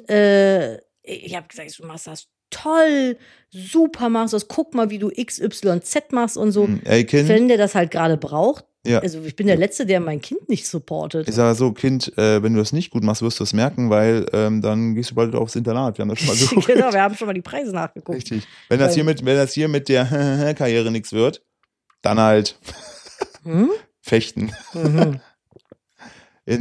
ich habe gesagt, du machst das toll, super machst du das, guck mal, wie du XYZ machst und so. Ey, Kind, Wenn der das halt gerade braucht, ja. also ich bin der Letzte, der mein Kind nicht supportet. Ich sage so, Kind, wenn du das nicht gut machst, wirst du es merken, weil dann gehst du bald aufs Internat. Wir haben das schon mal so Genau, wir haben schon mal die Preise nachgeguckt. Richtig. Wenn das hier mit der Karriere nichts wird, dann halt Hm? fechten. Mhm. In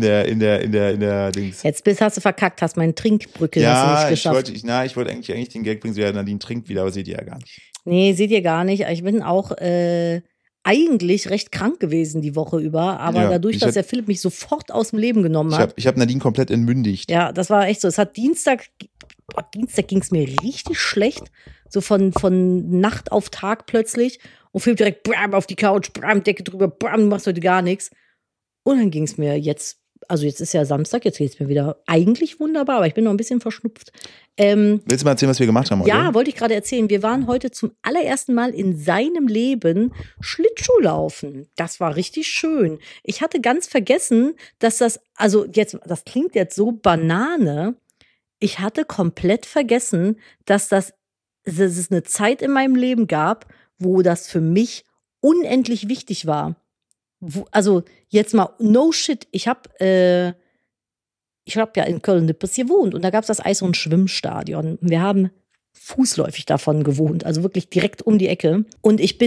der Dings. Jetzt hast du verkackt, hast meine Trinkbrücke hast du Ja, nicht ich geschafft. wollte eigentlich den Gag bringen, so ja, Nadine trinkt wieder, aber seht ihr ja gar nicht. Nee, seht ihr gar nicht. Ich bin auch eigentlich recht krank gewesen die Woche über, aber Ja, dadurch, dass der Philipp mich sofort aus dem Leben genommen hat. Ich hab Nadine komplett entmündigt. Ja, das war echt so. Es hat Dienstag ging es mir richtig schlecht. So von Nacht auf Tag plötzlich. Und Philipp direkt bam, auf die Couch, bam, Decke drüber, bam, du machst heute gar nichts. Und dann ging es mir jetzt, also jetzt ist ja Samstag, jetzt geht es mir wieder eigentlich wunderbar, aber ich bin noch ein bisschen verschnupft. Willst du mal erzählen, was wir gemacht haben heute? Ja, wollte ich gerade erzählen. Wir waren heute zum allerersten Mal in seinem Leben Schlittschuhlaufen. Das war richtig schön. Ich hatte ganz vergessen, dass das klingt jetzt so Banane. Ich hatte komplett vergessen, dass es eine Zeit in meinem Leben gab, wo das für mich unendlich wichtig war. Also jetzt mal no shit. Ich habe ja in Köln-Nippes gewohnt und da gab es das Eis- und Schwimmstadion. Wir haben fußläufig davon gewohnt, also wirklich direkt um die Ecke. Und ich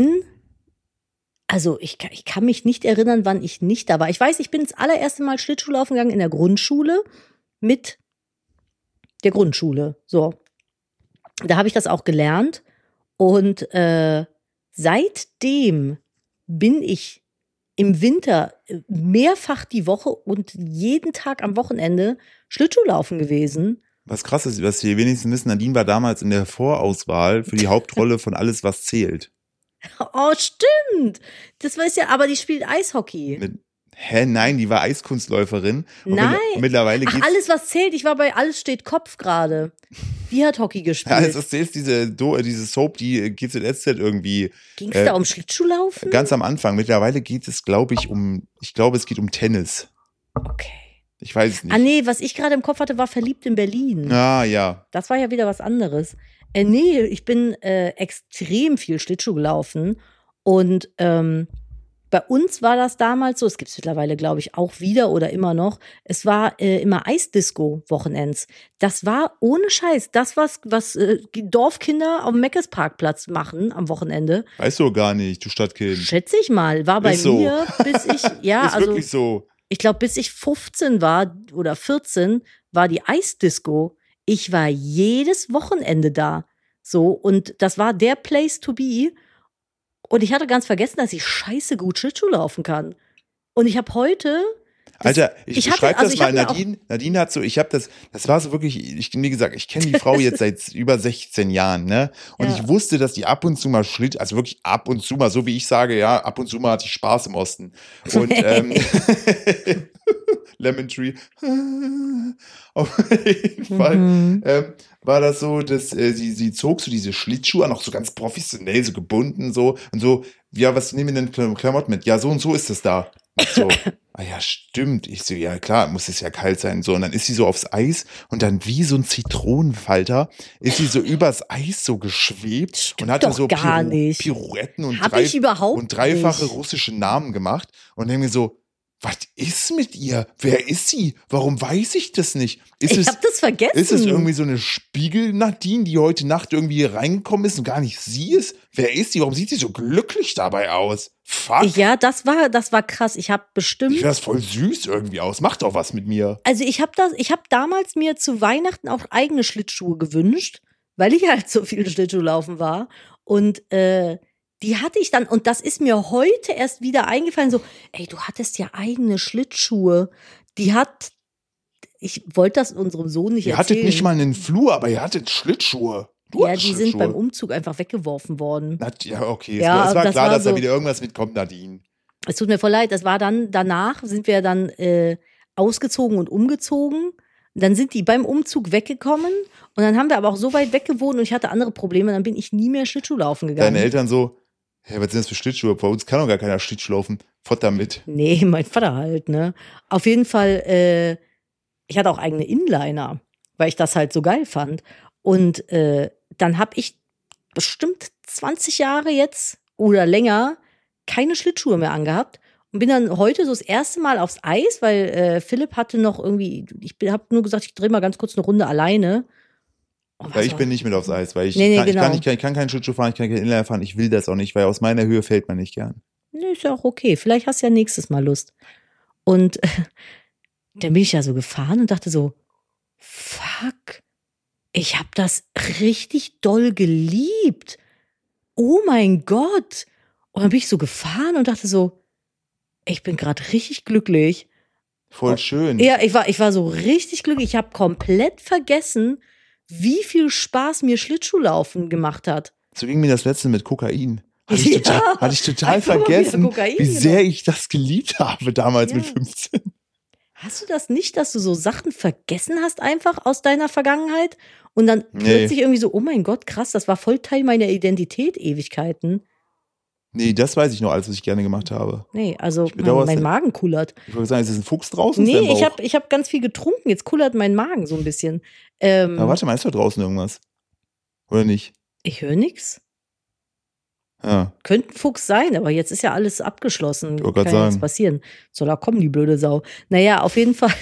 kann mich nicht erinnern, wann ich nicht da war. Ich weiß, ich bin das allererste Mal Schlittschuhlaufen gegangen in der Grundschule mit der Grundschule. So, da habe ich das auch gelernt und seitdem bin ich im Winter mehrfach die Woche und jeden Tag am Wochenende Schlittschuhlaufen gewesen. Was krass ist, was wir wenigstens wissen, Nadine war damals in der Vorauswahl für die Hauptrolle von Alles, was zählt. Oh, stimmt. Das weiß ja, aber die spielt Eishockey. Nein, die war Eiskunstläuferin. Nein. Und mittlerweile Ach, geht's. Alles, was zählt. Ich war bei Alles steht Kopf gerade. Die hat Hockey gespielt. Alles, was zählt, diese Soap, die GZSZ irgendwie. Ging es da um Schlittschuhlaufen? Ganz am Anfang. Mittlerweile geht es, glaube ich, es geht um Tennis. Okay. Ich weiß es nicht. Ah, nee, was ich gerade im Kopf hatte, war Verliebt in Berlin. Ah, ja. Das war ja wieder was anderes. Nee, ich bin extrem viel Schlittschuh gelaufen. Und bei uns war das damals so, es gibt es mittlerweile, glaube ich, auch wieder oder immer noch. Es war immer Eisdisco-Wochenends. Das war ohne Scheiß das, was die Dorfkinder auf dem Meckes-Parkplatz machen am Wochenende. Weißt du gar nicht, du Stadtkind. Schätze ich mal. War bei Ist so. mir, bis ich, ja, Ist also wirklich so. ich glaube, bis ich 15 war oder 14, war die Eisdisco. Ich war jedes Wochenende da. So, und das war der Place to be. Und ich hatte ganz vergessen, dass ich scheiße gut Schlittschuh laufen kann. Und ich habe heute. Alter, ich beschreibe das mal. mir Nadine hat so, das war so wirklich, wie gesagt, ich kenne die Frau jetzt seit über 16 Jahren, ne? Und Ja. ich wusste, dass die ab und zu mal also wirklich ab und zu mal, so wie ich sage, ja, ab und zu mal hatte ich Spaß im Osten. Und Lemon Tree. Auf jeden Fall war das so, dass sie zog so diese Schlittschuhe an, auch so ganz professionell, so gebunden, so und so, ja, was nehmen wir denn Klamotten mit? Ja, so und so ist es da. Und so, ah ja, stimmt. Ich so, ja klar, muss es ja kalt sein. So, und dann ist sie so aufs Eis und dann wie so ein Zitronenfalter ist sie so übers Eis so geschwebt und hatte doch so gar nicht. Pirouetten und, Hab ich überhaupt und dreifache nicht. russische Namen gemacht und denke mir so, was ist mit ihr? Wer ist sie? Warum weiß ich das nicht? Ich habe das vergessen. Ist es irgendwie so eine Spiegel-Nadine, die heute Nacht irgendwie hier reingekommen ist und gar nicht sie ist? Wer ist sie? Warum sieht sie so glücklich dabei aus? Fuck. Ja, das war krass. Ich habe bestimmt. Ich das voll süß irgendwie aus. Macht doch was mit mir. Also ich habe damals mir zu Weihnachten auch eigene Schlittschuhe gewünscht, weil ich halt so viel Schlittschuhlaufen war. Und die hatte ich dann, und das ist mir heute erst wieder eingefallen, so, ey, du hattest ja eigene Schlittschuhe. Ich wollte das unserem Sohn nicht Ihr erzählen. hattet nicht mal einen Flur, aber ihr hattet Schlittschuhe. Du Ja, hattest die sind Schlittschuhe. beim Umzug einfach weggeworfen worden. Ja, okay. Ja, Es war das klar, war dass da so- wieder irgendwas mitkommt, Nadine. Es tut mir voll leid, das war dann, danach sind wir dann ausgezogen und umgezogen. Dann sind die beim Umzug weggekommen und dann haben wir aber auch so weit weg gewohnt und ich hatte andere Probleme, dann bin ich nie mehr Schlittschuh laufen gegangen. Deine Eltern so, hey, was sind das für Schlittschuhe? Bei uns kann doch gar keiner Schlittschuh laufen. Fort damit. Nee, mein Vater halt, ne. Auf jeden Fall, ich hatte auch eigene Inliner, weil ich das halt so geil fand. Und dann habe ich bestimmt 20 Jahre jetzt oder länger keine Schlittschuhe mehr angehabt und bin dann heute so das erste Mal aufs Eis, weil Philipp hatte noch irgendwie, ich habe nur gesagt, ich drehe mal ganz kurz eine Runde alleine. Oh, was Weil ich war- bin nicht mit aufs Eis, weil ich, Nee, kann, genau. ich kann keinen Schlittschuh fahren, ich kann keinen Inliner fahren, ich will das auch nicht, weil aus meiner Höhe fällt man nicht gern. Nee, ist ja auch okay. Vielleicht hast du ja nächstes Mal Lust. Und dann bin ich ja so gefahren und dachte so, fuck, ich habe das richtig doll geliebt. Oh mein Gott. Und dann bin ich so gefahren und dachte so, ich bin gerade richtig glücklich. Voll schön. Ja, ich war so richtig glücklich. Ich habe komplett vergessen, wie viel Spaß mir Schlittschuhlaufen gemacht hat. So ging mir das letzte mit Kokain. Hatte ich total Einfach mal wieder vergessen, Kokain wie genommen. sehr ich das geliebt habe damals Ja. mit 15. Hast du das nicht, dass du so Sachen vergessen hast einfach aus deiner Vergangenheit und dann Nee. plötzlich irgendwie so, oh mein Gott, krass, das war voll Teil meiner Identität, Ewigkeiten. Nee, das weiß ich noch alles, was ich gerne gemacht habe. Nee, also bedauere mein es. Magen kullert. Ich wollte sagen, ist das ein Fuchs draußen? Ist der Nee, im Bauch? ich hab ganz viel getrunken, jetzt kullert mein Magen so ein bisschen. Na, warte mal, ist da draußen irgendwas? Oder nicht? Ich höre nix. Ja. Könnte ein Fuchs sein, aber jetzt ist ja alles abgeschlossen. Ich wollte grad Kann ja nichts sagen. passieren. Soll da kommen, die blöde Sau. Naja, auf jeden Fall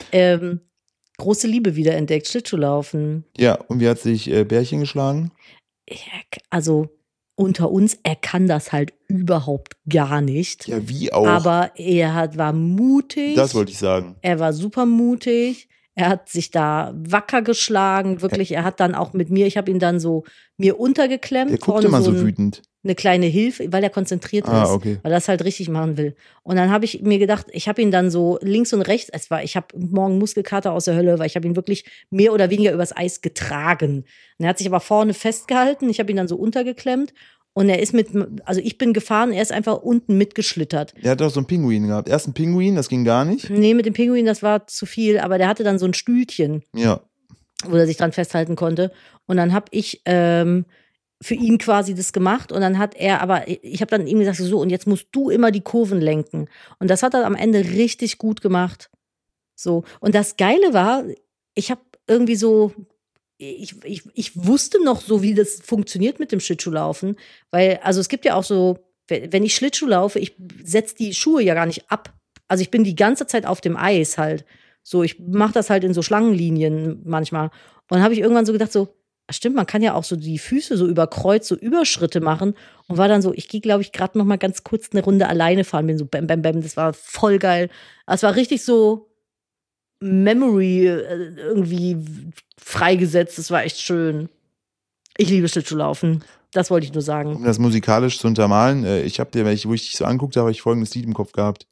große Liebe wiederentdeckt, Schlittschuhlaufen. Ja, und wie hat sich Bärchen geschlagen? Also unter uns, er kann das halt überhaupt gar nicht. Ja, wie auch. Aber war mutig. Das wollte ich sagen. Er war super mutig. Er hat sich da wacker geschlagen, wirklich. Er hat dann auch mit mir, ich habe ihn dann so mir untergeklemmt. Der guckt vorne immer so ein- wütend. eine kleine Hilfe, weil er konzentriert ist, okay. weil er das halt richtig machen will. Und dann habe ich mir gedacht, ich habe ihn dann so links und rechts, ich habe morgen Muskelkater aus der Hölle, weil ich habe ihn wirklich mehr oder weniger übers Eis getragen. Und er hat sich aber vorne festgehalten, ich habe ihn dann so untergeklemmt und er ist also ich bin gefahren, er ist einfach unten mitgeschlittert. Er hat auch so einen Pinguin gehabt. Erst einen Pinguin, das ging gar nicht. Nee, mit dem Pinguin, das war zu viel, aber der hatte dann so ein Stühlchen, Ja. wo er sich dran festhalten konnte. Und dann habe ich für ihn quasi das gemacht und dann ich habe dann ihm gesagt, so, und jetzt musst du immer die Kurven lenken. Und das hat er am Ende richtig gut gemacht. So. Und das Geile war, ich habe irgendwie so, ich wusste noch so, wie das funktioniert mit dem Schlittschuhlaufen, weil, also es gibt ja auch so, wenn ich Schlittschuh laufe, ich setze die Schuhe ja gar nicht ab. Also ich bin die ganze Zeit auf dem Eis halt. So, ich mache das halt in so Schlangenlinien manchmal. Und dann habe ich irgendwann so gedacht, so, stimmt, man kann ja auch so die Füße so über Kreuz, so Überschritte machen und war dann so, ich gehe, glaube ich, gerade noch mal ganz kurz eine Runde alleine fahren, bin so bam, bam, bam, das war voll geil. Es war richtig so Memory irgendwie freigesetzt, das war echt schön. Ich liebe Schlittschuhlaufen, das wollte ich nur sagen. Um das musikalisch zu untermalen, ich habe dir, wo ich dich so anguckt habe, habe ich folgendes Lied im Kopf gehabt.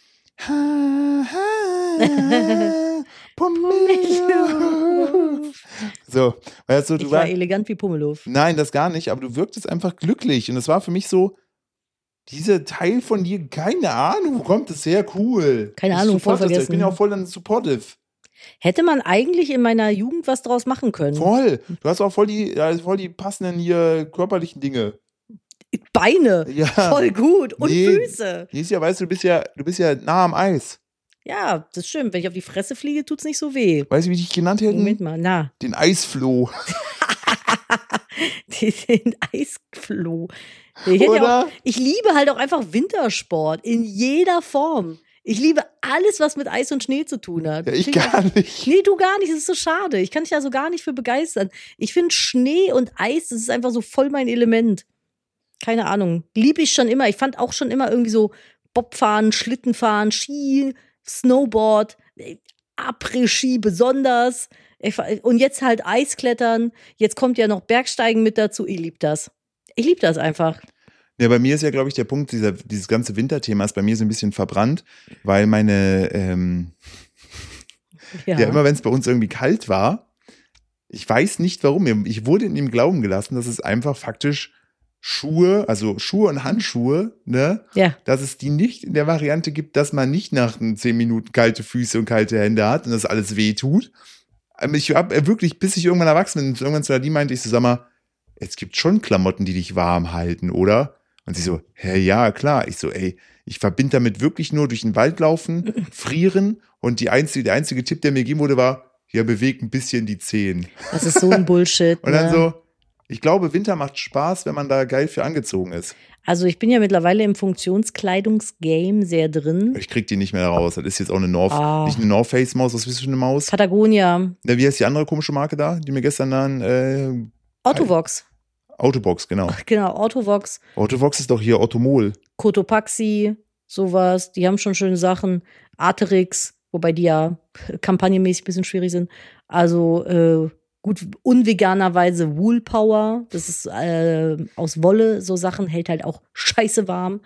So, weißt du, Ich war elegant wie Pummeluff. Nein, das gar nicht, aber du wirktest einfach glücklich und das war für mich so, dieser Teil von dir, keine Ahnung, wo kommt das her, cool. Keine Ahnung, voll vergessen. Ich bin ja auch voll dann supportive. Hätte man eigentlich in meiner Jugend was draus machen können. Voll, du hast auch voll die passenden hier körperlichen Dinge. Beine, ja. Voll gut und Füße. Nächstes Jahr, weißt du, du bist ja nah am Eis. Ja, das stimmt. Wenn ich auf die Fresse fliege, tut's nicht so weh. Weißt du, wie die dich genannt hätten? Moment mal, na. Den Eisfloh. Den Eisfloh. Ich liebe halt auch einfach Wintersport in jeder Form. Ich liebe alles, was mit Eis und Schnee zu tun hat. Ja, ich gar nicht. Nee, du gar nicht. Das ist so schade. Ich kann dich ja so gar nicht für begeistern. Ich finde Schnee und Eis, das ist einfach so voll mein Element. Keine Ahnung. Liebe ich schon immer. Ich fand auch schon immer irgendwie so Bobfahren, Schlittenfahren, Ski, Snowboard, Après-Ski besonders. Und jetzt halt Eisklettern. Jetzt kommt ja noch Bergsteigen mit dazu. Ich liebe das. Ich liebe das einfach. Ja, bei mir ist ja, glaube ich, der Punkt, dieses ganze Winterthema ist bei mir so ein bisschen verbrannt, weil meine, ja immer wenn es bei uns irgendwie kalt war, ich weiß nicht warum, ich wurde in dem Glauben gelassen, dass es einfach faktisch Schuhe und Handschuhe, ne? Ja. Dass es die nicht in der Variante gibt, dass man nicht nach 10 Minuten kalte Füße und kalte Hände hat und das alles weh tut. Ich habe wirklich, bis ich irgendwann erwachsen bin, irgendwann zu Nadine meinte ich so, sag mal, es gibt schon Klamotten, die dich warm halten, oder? Und sie so, hä, ja, klar. Ich so, ey, ich verbinde damit wirklich nur durch den Wald laufen, frieren und der einzige Tipp, der mir gegeben wurde, war, ja, beweg ein bisschen die Zehen. Das ist so ein Bullshit. Und dann so, ich glaube, Winter macht Spaß, wenn man da geil für angezogen ist. Also ich bin ja mittlerweile im Funktionskleidungsgame sehr drin. Ich krieg die nicht mehr raus. Das ist jetzt auch nicht eine North Face Maus. Was bist du für eine Maus? Patagonia. Wie heißt die andere komische Marke da, die mir gestern dann Autovox. Autobox, genau. Genau, Autovox. Autovox ist doch hier Automol. Cotopaxi, sowas. Die haben schon schöne Sachen. Arterix, wobei die ja kampagnenmäßig ein bisschen schwierig sind. Also gut, unveganerweise Woolpower. Das ist aus Wolle, so Sachen. Hält halt auch scheiße warm.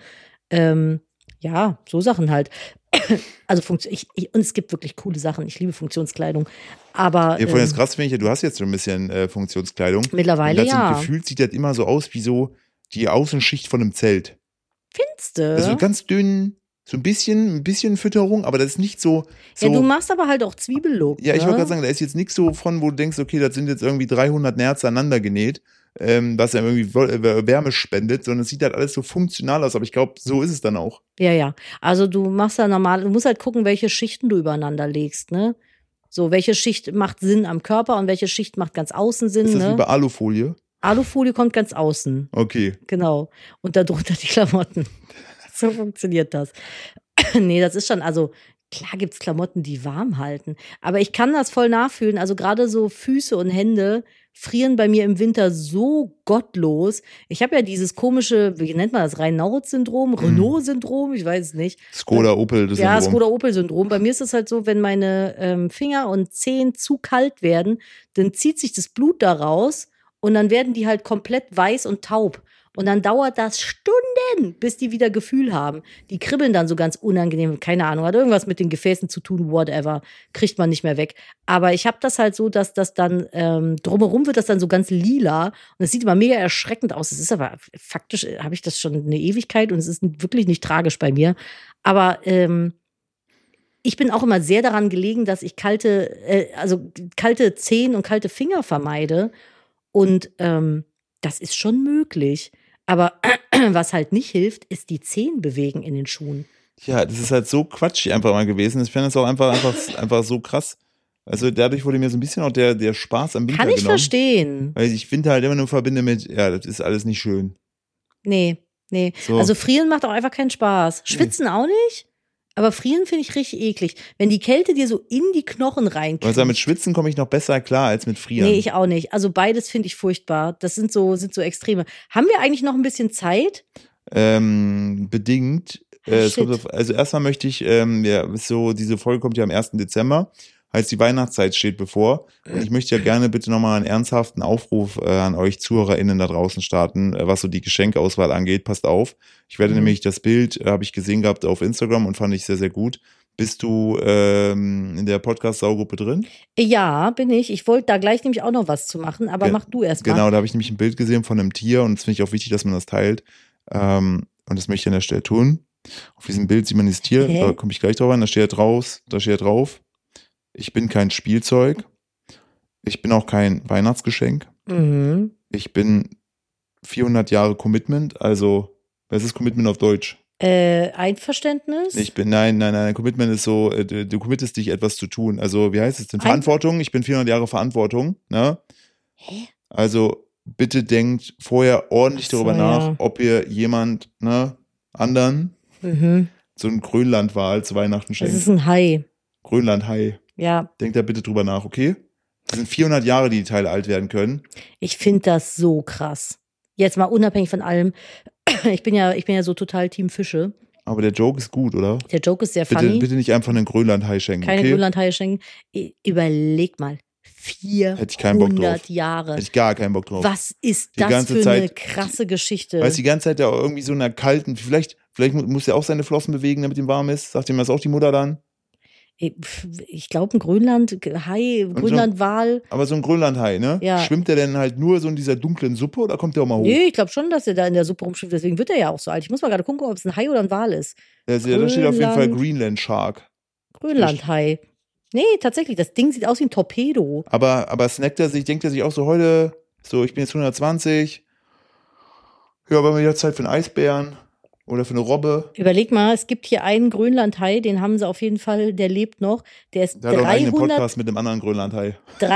Ja, so Sachen halt. Also und es gibt wirklich coole Sachen. Ich liebe Funktionskleidung. Aber ja, vorhin ist krass, finde ich, du hast jetzt so ein bisschen Funktionskleidung. Mittlerweile ja. Gefühlt sieht das immer so aus wie so die Außenschicht von einem Zelt. Findest du? Also ganz dünn, so ein bisschen Fütterung, aber das ist nicht so. Ja, du machst aber halt auch Zwiebellook. Ja, ich wollte gerade sagen, da ist jetzt nichts so von, wo du denkst, okay, das sind jetzt irgendwie 300 Nerze aneinander genäht, was ja irgendwie Wärme spendet, sondern es sieht halt alles so funktional aus, aber ich glaube, so ist es dann auch. Ja. Also du machst ja du musst halt gucken, welche Schichten du übereinander legst, ne? So, welche Schicht macht Sinn am Körper und welche Schicht macht ganz außen Sinn, ist das ne? Wie bei Alufolie? Alufolie kommt ganz außen. Okay. Genau. Und darunter die Klamotten. So funktioniert das. Nee, das ist schon, also klar gibt's Klamotten, die warm halten. Aber ich kann das voll nachfühlen. Also gerade so Füße und Hände frieren bei mir im Winter so gottlos. Ich habe ja dieses komische, wie nennt man das, Raynaud-Syndrom, Renault-Syndrom, ich weiß es nicht. Skoda-Opel-Syndrom. Ja, Skoda-Opel-Syndrom. Bei mir ist es halt so, wenn meine Finger und Zehen zu kalt werden, dann zieht sich das Blut da raus und dann werden die halt komplett weiß und taub. Und dann dauert das Stunden, bis die wieder Gefühl haben. Die kribbeln dann so ganz unangenehm, keine Ahnung, hat irgendwas mit den Gefäßen zu tun, whatever, kriegt man nicht mehr weg. Aber ich habe das halt so, dass das dann, drumherum wird das dann so ganz lila und es sieht immer mega erschreckend aus. Es ist aber, faktisch habe ich das schon eine Ewigkeit und es ist wirklich nicht tragisch bei mir. Aber ich bin auch immer sehr daran gelegen, dass ich kalte Zehen und kalte Finger vermeide. Und das ist schon möglich. Aber was halt nicht hilft, ist die Zehen bewegen in den Schuhen. Ja, das ist halt so quatschig einfach mal gewesen. Ich finde das auch einfach so krass. Also dadurch wurde mir so ein bisschen auch der Spaß am Winter Kann ich genommen. verstehen. Weil ich Winter halt immer nur verbinde mit, ja, das ist alles nicht schön. Nee. So. Also frieren macht auch einfach keinen Spaß. Schwitzen auch nicht. Aber frieren finde ich richtig eklig. Wenn die Kälte dir so in die Knochen reinkommt. Also mit Schwitzen komme ich noch besser klar als mit Frieren. Nee, ich auch nicht. Also beides finde ich furchtbar. Das sind so Extreme. Haben wir eigentlich noch ein bisschen Zeit? Bedingt. Shit. Also erstmal möchte ich, diese Folge kommt ja am 1. Dezember. Heißt, die Weihnachtszeit steht bevor. Und ich möchte ja gerne bitte nochmal einen ernsthaften Aufruf an euch ZuhörerInnen da draußen starten, was so die Geschenkeauswahl angeht. Passt auf. Ich werde nämlich das Bild, habe ich gesehen gehabt auf Instagram und fand ich sehr, sehr gut. Bist du in der Podcast-Saugruppe drin? Ja, bin ich. Ich wollte da gleich nämlich auch noch was zu machen, aber mach du erst mal. Genau, da habe ich nämlich ein Bild gesehen von einem Tier und es finde ich auch wichtig, dass man das teilt. Und das möchte ich an der Stelle tun. Auf diesem Bild sieht man das Tier, da komme ich gleich drauf an, da steht drauf. Ich bin kein Spielzeug. Ich bin auch kein Weihnachtsgeschenk. Mhm. Ich bin 400 Jahre Commitment. Also, was ist Commitment auf Deutsch? Einverständnis? Nein. Commitment ist so, du committest dich, etwas zu tun. Also, wie heißt es denn? Verantwortung. Ich bin 400 Jahre Verantwortung. Ne? Hä? Also, bitte denkt vorher ordentlich darüber nach, ob ihr anderen so einen Grönlandwal zu Weihnachten schenkt. Das ist ein Hai. Grönlandhai. Ja. Denkt da bitte drüber nach, okay? Das sind 400 Jahre, die Teile alt werden können. Ich finde das so krass. Jetzt mal unabhängig von allem. Ich bin ja so total Team Fische. Aber der Joke ist gut, oder? Der Joke ist sehr funny. Bitte nicht einfach einen Grönlandhai schenken, Keine okay? Grönlandhaie schenken. Überleg mal. 400 Hätte ich keinen Bock drauf. Jahre. Hätte ich gar keinen Bock drauf. Was ist Die das ganze für eine Zeit- krasse Geschichte? Weißt du, die ganze Zeit ja irgendwie so in einer kalten, vielleicht muss er auch seine Flossen bewegen, damit ihm warm ist. Sagt ihm das auch die Mutter dann? Ich glaube, ein Grönlandhai, Grönlandwal. Aber so ein Grönlandhai, ne? Ja. Schwimmt der denn halt nur so in dieser dunklen Suppe oder kommt der auch mal hoch? Nee, ich glaube schon, dass er da in der Suppe rumschwimmt. Deswegen wird er ja auch so alt. Ich muss mal gerade gucken, ob es ein Hai oder ein Wal ist. Da steht auf jeden Fall Greenland Shark. Grönlandhai. Nee, tatsächlich. Das Ding sieht aus wie ein Torpedo. Aber denkt er sich auch so heute, so ich bin jetzt 120, ja, aber wieder Zeit für einen Eisbären oder für eine Robbe. Überleg mal, es gibt hier einen Grönlandhai, den haben sie auf jeden Fall, der lebt noch. Der ist Der hat auch einen eigenen Podcast mit einem anderen Grönlandhai.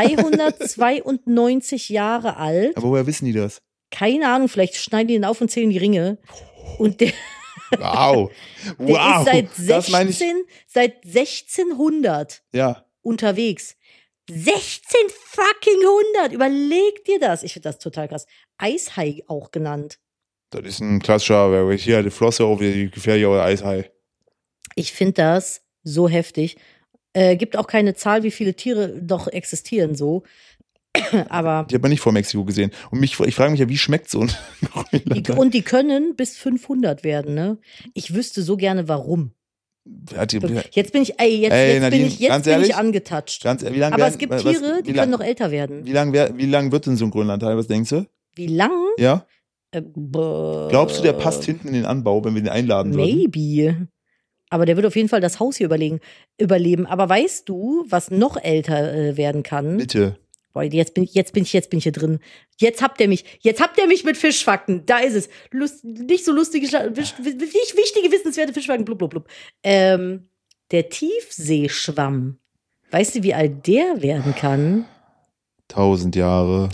392 Jahre alt. Aber woher wissen die das? Keine Ahnung, vielleicht schneiden die ihn auf und zählen die Ringe. Und der, Wow. der ist Das meine ich. seit 1600 Ja. unterwegs. 16 fucking 100. Überleg dir das. Ich finde das total krass. Eishai auch genannt. Das ist ein klassischer, wer hier die Flosse auf die gefährliche Eishai. Ich finde das so heftig. Gibt auch keine Zahl, wie viele Tiere doch existieren so. Aber Die hat man nicht vor Mexiko gesehen. Und ich frage mich ja, wie schmeckt so ein Grönlandhai? und die können bis 500 werden, ne? Ich wüsste so gerne, warum. Jetzt bin ich, jetzt bin ich angetatscht. Wie lang Aber es gibt Tiere, die können noch älter werden. Wie lang wird denn so ein Grönlandhai? Was denkst du? Wie lang? Ja? Glaubst du, der passt hinten in den Anbau, wenn wir den einladen würden? Maybe. Aber der wird auf jeden Fall das Haus hier überleben. Aber weißt du, was noch älter werden kann? Bitte. Boah, jetzt bin ich hier drin. Jetzt habt ihr mich mit Fischfakten. Da ist es. Nicht so lustige, nicht wichtige, wissenswerte Fischfakten. Blub, blub, blub. Der Tiefseeschwamm. Weißt du, wie alt der werden kann? 1000 Jahre.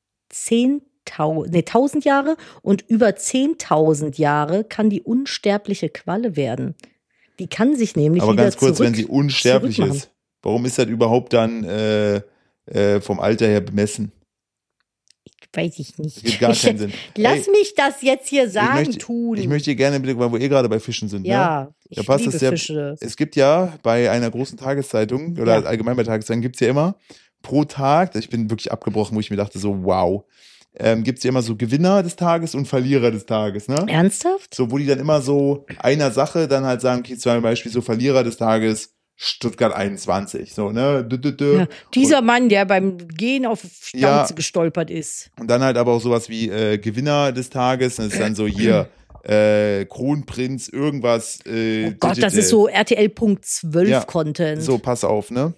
1000 Jahre und über 10.000 Jahre kann die unsterbliche Qualle werden. Die kann sich nämlich Aber wieder ganz kurz, wenn sie unsterblich zurückmachen. ist, warum ist das überhaupt dann vom Alter her bemessen? Weiß ich nicht. Das gibt gar keinen Sinn. Lass mich das jetzt hier sagen tun. Ich möchte gerne bitte, weil wir gerade bei Fischen sind. Ja, ne? ich passt liebe das Fische. Es gibt ja bei einer großen Tageszeitung oder allgemein bei Tageszeitungen gibt es ja immer pro Tag, ich bin wirklich abgebrochen, wo ich mir dachte so, wow, gibt es ja immer so Gewinner des Tages und Verlierer des Tages, ne? Ernsthaft? So, wo die dann immer so einer Sache dann halt sagen, okay, zum Beispiel so Verlierer des Tages Stuttgart 21, so, ne? Ja, dieser Mann, der beim Gehen auf Stanze gestolpert ist. Und dann halt aber auch sowas wie Gewinner des Tages, das ist dann so hier Kronprinz, irgendwas. Oh Gott, das ist so RTL.12-Content. So, pass auf, ne?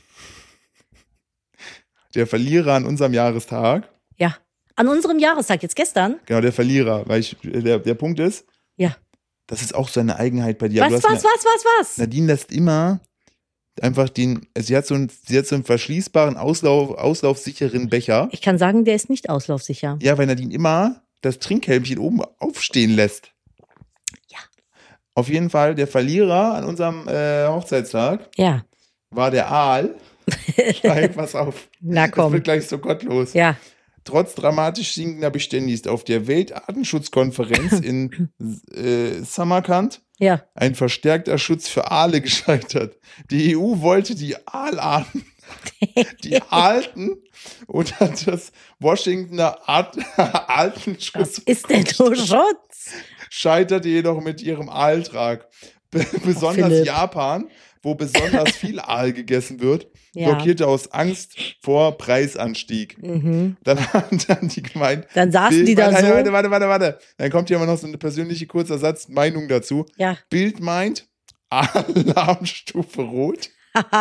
Der Verlierer an unserem Jahrestag. Ja, an unserem Jahrestag, jetzt gestern. Genau, der Verlierer, weil der Punkt ist, ja. Das ist auch so eine Eigenheit bei dir. Was? Nadine lässt immer einfach sie hat so einen verschließbaren, auslaufsicheren Becher. Ich kann sagen, der ist nicht auslaufsicher. Ja, weil Nadine immer das Trinkhelmchen oben aufstehen lässt. Ja. Auf jeden Fall, der Verlierer an unserem Hochzeitstag war der Aal. Schreib, pass auf. Na komm. Das wird gleich so gottlos. Ja. Trotz dramatisch sinkender Bestände ist auf der Weltartenschutzkonferenz in Samarkand ein verstärkter Schutz für Aale gescheitert. Die EU wollte die Aalarten, die Aalten unter das Washingtoner Artenschutz. Was ist denn so Schutz? Scheiterte jedoch mit ihrem Aaltrag. Besonders Japan, wo besonders viel Aal gegessen wird, blockierte aus Angst vor Preisanstieg. Dann haben die gemeint. Dann saßen die da so. Warte. Dann kommt hier immer noch so eine persönliche kurzer Satz, Meinung dazu. Ja. Bild meint, Alarmstufe Rot.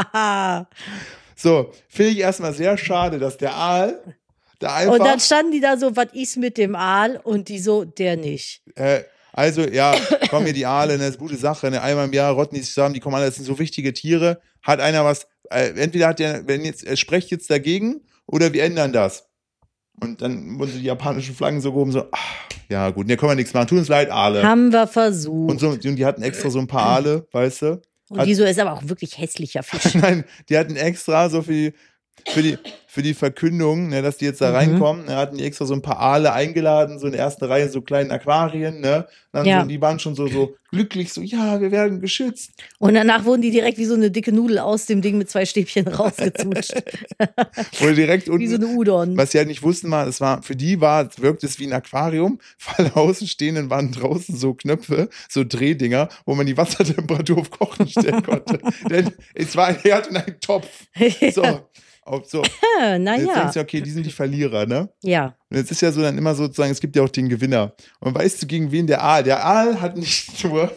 So, finde ich erstmal sehr schade, dass der Aal da einfach. Und dann standen die da so, was ist mit dem Aal? Und die so, der nicht. Also, ja, kommen hier die Aale, ne, ist eine gute Sache, ne, einmal im Jahr rotten die sich zusammen, die kommen alle, das sind so wichtige Tiere. Hat einer was, entweder hat der, er spricht jetzt dagegen, oder wir ändern das. Und dann wurden so die japanischen Flaggen so gehoben, so, ja gut, ne, können wir nichts machen, tut uns leid, Aale. Haben wir versucht. Und die hatten extra so ein paar Aale, weißt du. Und die so ist aber auch wirklich hässlicher Fisch. Nein, die hatten extra so für die Verkündung, ne, dass die jetzt da reinkommen, ne, hatten die extra so ein paar Aale eingeladen, so in der ersten Reihe, so kleinen Aquarien, ne? Dann so, die waren schon so glücklich, so, ja, wir werden geschützt. Und danach wurden die direkt wie so eine dicke Nudel aus dem Ding mit 2 Stäbchen rausgezutscht. Wurde direkt unten, wie so eine Udon. Was sie halt nicht wussten, für die wirkt es wie ein Aquarium, weil Außenstehenden waren draußen so Knöpfe, so Drehdinger, wo man die Wassertemperatur auf Kochen stellen konnte. Denn es war ein Herd und ein Topf. So. So. Naja. Jetzt denkst du, okay, die sind die Verlierer, ne? Ja. Und jetzt ist ja so dann immer sozusagen, es gibt ja auch den Gewinner. Und weißt du, gegen wen der Aal? Der Aal hat nicht nur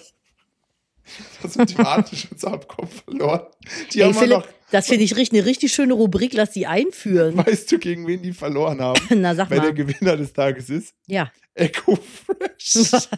das mit dem Artenschutzabkommen verloren. Die haben Philipp, noch, das finde ich eine richtig schöne Rubrik, lass die einführen. Weißt du, gegen wen die verloren haben? Na, sag mal. Weil der Gewinner des Tages ist? Ja. Ecofresh. Was?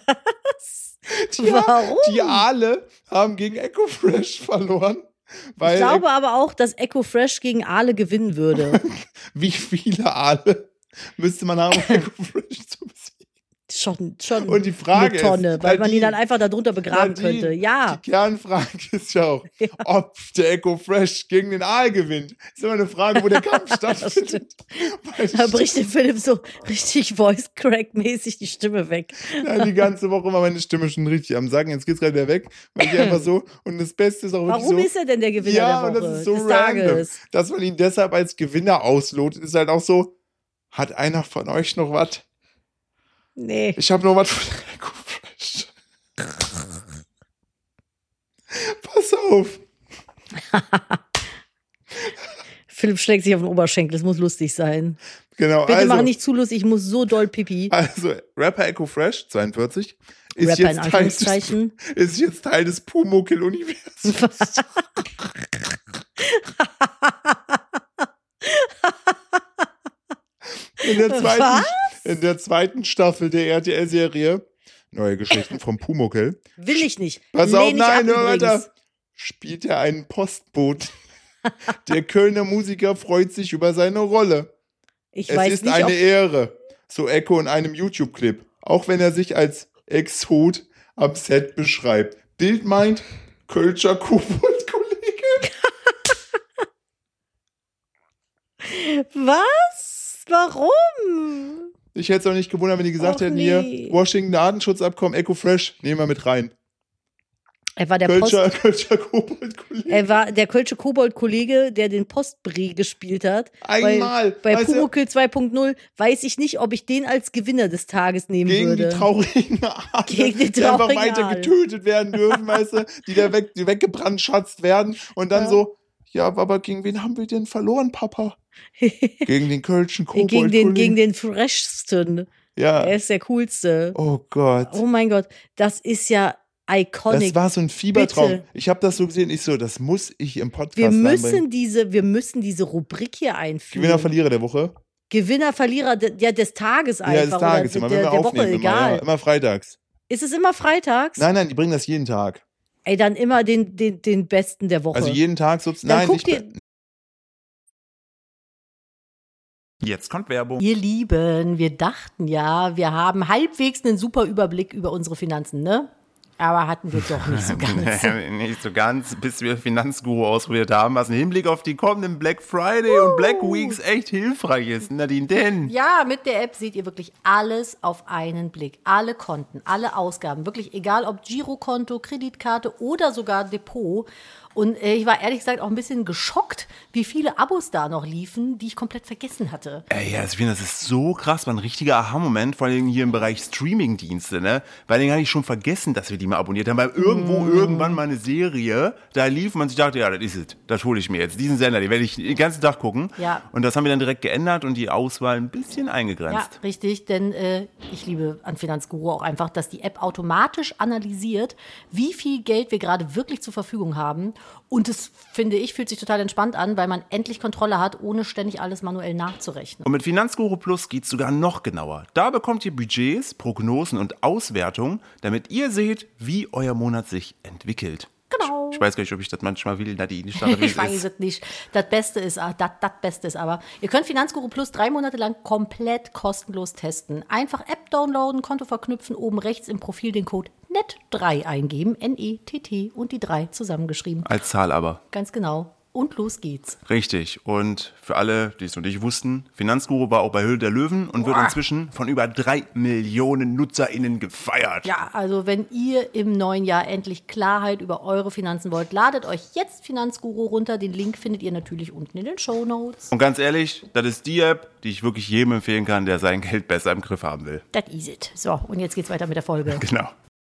Warum? Die Aale haben gegen Ecofresh verloren. Weil ich glaube aber auch, dass Ecofresh gegen Aale gewinnen würde. Wie viele Aale müsste man haben, um Ecofresh zu besiegen? Schon und die Frage eine Tonne, ist, weil man ihn dann einfach darunter begraben könnte. Ja. Die Kernfrage ist ja auch, ob der Ecofresh gegen den Aal gewinnt. Ist immer eine Frage, wo der Kampf stattfindet. Da bricht dem Philipp so richtig Voice-Crack-mäßig die Stimme weg. Ja, die ganze Woche war meine Stimme schon richtig am Sagen. Jetzt geht's gerade wieder weg, weil ich einfach so, und das Beste ist auch wirklich Warum so. ist er denn der Gewinner der Woche? Und das ist so des random, Tages? Dass man ihn deshalb als Gewinner auslotet, ist halt auch so, hat einer von euch noch was? Nee. Ich habe noch was von Ecofresh. Pass auf. Philipp schlägt sich auf den Oberschenkel, das muss lustig sein. Genau, Bitte mach nicht zu lustig, ich muss so doll pipi. Also, Rapper Ecofresh, 42, ist jetzt Teil des Pumuckl-Universums. In der zweiten Staffel der RTL-Serie Neue Geschichten vom Pumuckl. Will ich nicht. Pass auf, nein, hör weiter. Spielt er einen Postboten. Der Kölner Musiker freut sich über seine Rolle. Es ist eine Ehre. So Echo in einem YouTube-Clip. Auch wenn er sich als Exot am Set beschreibt. Bild meint, Kölscher Kobold-Kollege. Was? Warum? Ich hätte es auch nicht gewundert, wenn die gesagt hätten, hier, Washington Artenschutzabkommen, Ecofresh, nehmen wir mit rein. Er war der Kölscher Kobold-Kollege. Er war der Kölsche Kobold-Kollege, der den Postbrie gespielt hat. Einmal. Bei Pumuckl 2.0 weiß ich nicht, ob ich den als Gewinner des Tages nehmen würde. Gegen die traurigen Aale, Gegen die die einfach traurigen weiter Aale. getötet werden dürfen, weißt du, die weggebrandschatzt werden und dann so, ja, aber gegen wen haben wir denn verloren, Papa? Gegen den Kölschen Kobold-Kollegen. Gegen den Freshsten. Ja. Er ist der Coolste. Oh Gott. Oh mein Gott, das ist ja iconic. Das war so ein Fiebertraum. Bitte. Ich habe das so gesehen, das muss ich im Podcast Wir reinbringen. müssen diese Rubrik hier einführen. Gewinner, Verlierer der Woche. Gewinner, Verlierer des Tages einfach. Ja, des Tages, oder immer, der, wenn wir der Woche, aufnehmen, egal. immer, ja, immer freitags. Ist es immer freitags? Nein, die bringen das jeden Tag. Ey, dann immer den Besten der Woche. Also jeden Tag sozusagen. Dann Nein, guck dir, Jetzt kommt Werbung. Ihr Lieben, wir dachten ja, wir haben halbwegs einen super Überblick über unsere Finanzen, ne? Aber hatten wir doch nicht so ganz. Nicht so ganz, bis wir Finanzguru ausprobiert haben, was im Hinblick auf die kommenden Black Friday und Black Weeks echt hilfreich ist. Nadine, denn? Ja, mit der App seht ihr wirklich alles auf einen Blick. Alle Konten, alle Ausgaben. Wirklich egal ob Girokonto, Kreditkarte oder sogar Depot. Und ich war ehrlich gesagt auch ein bisschen geschockt, wie viele Abos da noch liefen, die ich komplett vergessen hatte. Ey, ja, ich finde, das ist so krass, war ein richtiger Aha-Moment, vor allem hier im Bereich Streaming-Dienste, ne? Weil den hatte ich schon vergessen, dass wir die mal abonniert haben, weil irgendwann mal eine Serie da lief und man sich dachte, ja, das ist es, das hole ich mir jetzt. Diesen Sender, den werde ich den ganzen Tag gucken. Ja. Und das haben wir dann direkt geändert und die Auswahl ein bisschen Ja, eingegrenzt. richtig, denn ich liebe an Finanzguru auch einfach, dass die App automatisch analysiert, wie viel Geld wir gerade wirklich zur Verfügung haben. Und das, finde ich, fühlt sich total entspannt an, weil man endlich Kontrolle hat, ohne ständig alles manuell nachzurechnen. Und mit Finanzguru Plus geht's sogar noch genauer. Da bekommt ihr Budgets, Prognosen und Auswertungen, damit ihr seht, wie euer Monat sich entwickelt. Genau. Ich weiß gar nicht, ob ich das manchmal will, Nadine. Ich sage, wie Ich weiß es nicht. Das Beste ist aber, ihr könnt Finanzguru Plus 3 Monate lang komplett kostenlos testen. Einfach App downloaden, Konto verknüpfen, oben rechts im Profil den Code NET3 eingeben, N-E-T-T und die 3 zusammengeschrieben. Als Zahl aber. Ganz genau. Und los geht's. Richtig. Und für alle, die es noch nicht wussten, Finanzguru war auch bei Höhle der Löwen und wird inzwischen von über 3 Millionen NutzerInnen gefeiert. Ja, also wenn ihr im neuen Jahr endlich Klarheit über eure Finanzen wollt, ladet euch jetzt Finanzguru runter. Den Link findet ihr natürlich unten in den Shownotes. Und ganz ehrlich, das ist die App, die ich wirklich jedem empfehlen kann, der sein Geld besser im Griff haben will. Das is it. So, und jetzt geht's weiter mit der Folge. Genau.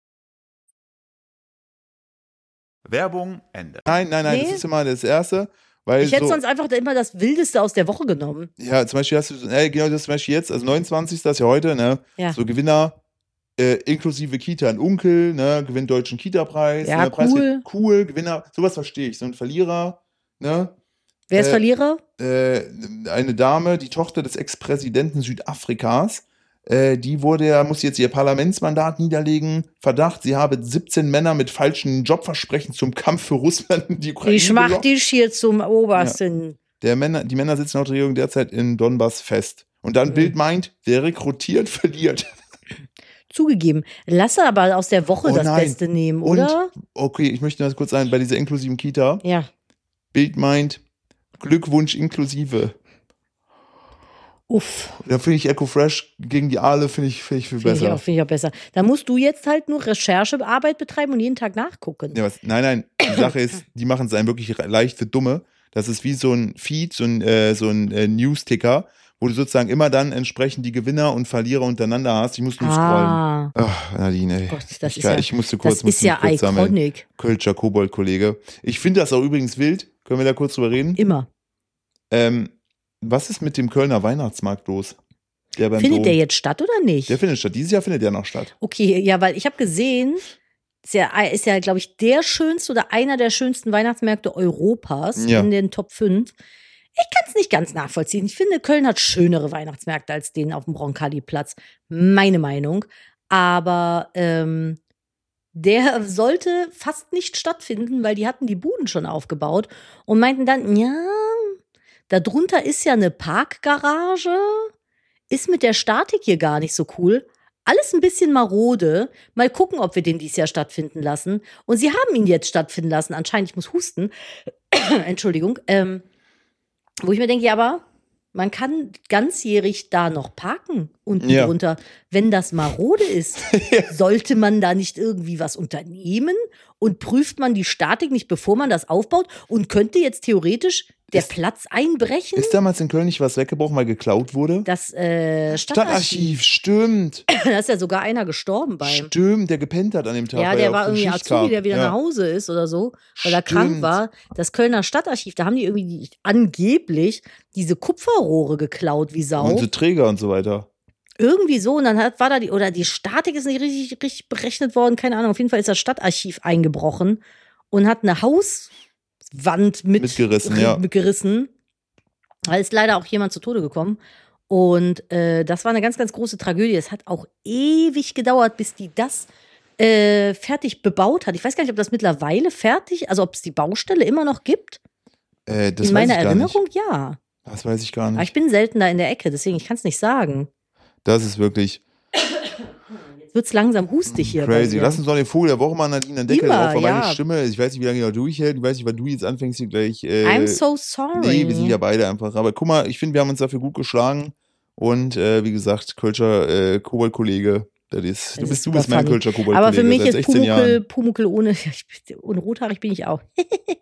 Werbung, Ende. Nein, Nee. das ist immer das Erste. Weil Ich hätte so, sonst einfach immer das Wildeste aus der Woche genommen. ja, zum Beispiel hast du, genau das zum Beispiel jetzt, also 29. ist ja heute, ne? Ja. So Gewinner, inklusive Kita ein Onkel, ne? Gewinnt deutschen Kita-Preis. Ja, ne? Preis cool. Cool, Gewinner, sowas verstehe ich. So ein Verlierer, ne? Wer ist Verlierer? Eine Dame, die Tochter des Ex-Präsidenten Südafrikas, musste jetzt ihr Parlamentsmandat niederlegen. Verdacht, sie habe 17 Männer mit falschen Jobversprechen zum Kampf für Russland in die Ukraine Ich mach gelockt. dich hier zum Obersten. Die Männer sitzen laut der Regierung derzeit in Donbass fest. Und dann Bild meint, wer rekrutiert, verliert. Zugegeben. Lass aber aus der Woche Oh das nein. Beste nehmen, oder? Und, okay, ich möchte das kurz sagen, bei dieser inklusiven Kita, Ja. Bild meint, Glückwunsch inklusive. Uff. Da finde ich Echo Fresh gegen die Aale finde ich viel Finde besser. ich auch besser. Da musst du jetzt halt nur Recherchearbeit betreiben und jeden Tag nachgucken. Ja, nein, die Sache ist, die machen es einem wirklich leicht für Dumme. Das ist wie so ein Feed, so ein News-Ticker, wo du sozusagen immer dann entsprechend die Gewinner und Verlierer untereinander hast. Ich muss nur scrollen. Ach, Nadine, ey. Gott, das ist ja- ich musste kurz, das ist ja sammeln. iconic. Kölscher Kobold-Kollege. Ich finde das auch übrigens wild. Können wir da kurz drüber reden? Immer. Was ist mit dem Kölner Weihnachtsmarkt los? Findet der jetzt statt oder nicht? Der findet statt. Dieses Jahr findet der noch statt. Okay, ja, weil ich habe gesehen, ist ja glaube ich, der schönste oder einer der schönsten Weihnachtsmärkte Europas Ja. in den Top 5. Ich kann es nicht ganz nachvollziehen. Ich finde, Köln hat schönere Weihnachtsmärkte als den auf dem Roncalli-Platz. Meine Meinung. Aber der sollte fast nicht stattfinden, weil die hatten die Buden schon aufgebaut und meinten dann, ja, darunter ist ja eine Parkgarage, ist mit der Statik hier gar nicht so cool. Alles ein bisschen marode. Mal gucken, ob wir den dieses Jahr stattfinden lassen. Und sie haben ihn jetzt stattfinden lassen. Anscheinend, ich muss husten. Entschuldigung. Wo ich mir denke, ja, aber Man kann ganzjährig da noch parken unten Ja. drunter. Wenn das marode ist, sollte man da nicht irgendwie was unternehmen und prüft man die Statik nicht, bevor man das aufbaut und könnte jetzt theoretisch der Platz einbrechen? Ist damals in Köln nicht was weggebrochen, weil geklaut wurde? Das Stadtarchiv. Stadtarchiv, stimmt. Da ist ja sogar einer gestorben beim. Stimmt, der gepennt hat an dem Tag. Ja, weil der er war auf die irgendwie Schicht Azubi, kam. der wieder Ja. nach Hause ist oder so, weil er krank Stimmt. war. Das Kölner Stadtarchiv, da haben die irgendwie angeblich diese Kupferrohre geklaut wie Sau. Und so Träger und so weiter. Irgendwie so. Und dann war da die Statik ist nicht richtig berechnet worden, keine Ahnung. Auf jeden Fall ist das Stadtarchiv eingebrochen und hat eine Hauswand Mitgerissen, ja. mitgerissen. Da ist leider auch jemand zu Tode gekommen. Und das war eine ganz, ganz große Tragödie. Es hat auch ewig gedauert, bis die das fertig bebaut hat. Ich weiß gar nicht, ob das mittlerweile fertig, also ob es die Baustelle immer noch gibt. Das In weiß meiner ich gar Erinnerung, nicht. ja. Das weiß ich gar Aber nicht. ich bin selten da in der Ecke, deswegen ich kann es nicht sagen. Das ist wirklich Jetzt wird es langsam hustig hier. bei crazy. dir. Lass uns doch den Vogel der Woche mal, Nadine, einen Deckel Immer, drauf, weil meine ja. Stimme, ich weiß nicht, wie lange die noch durchhält. Ich weiß nicht, wann du jetzt anfängst hier gleich. I'm so sorry. Nee, wir sind ja beide einfach. Aber guck mal, ich finde, wir haben uns dafür gut geschlagen. Und wie gesagt, Kölscher Kobold-Kollege, du bist super mein funny. Kölscher Kobold-Kollege. Aber für mich seit ist 16 Jahren. Pumuckl ohne, und rothaarig bin ich auch.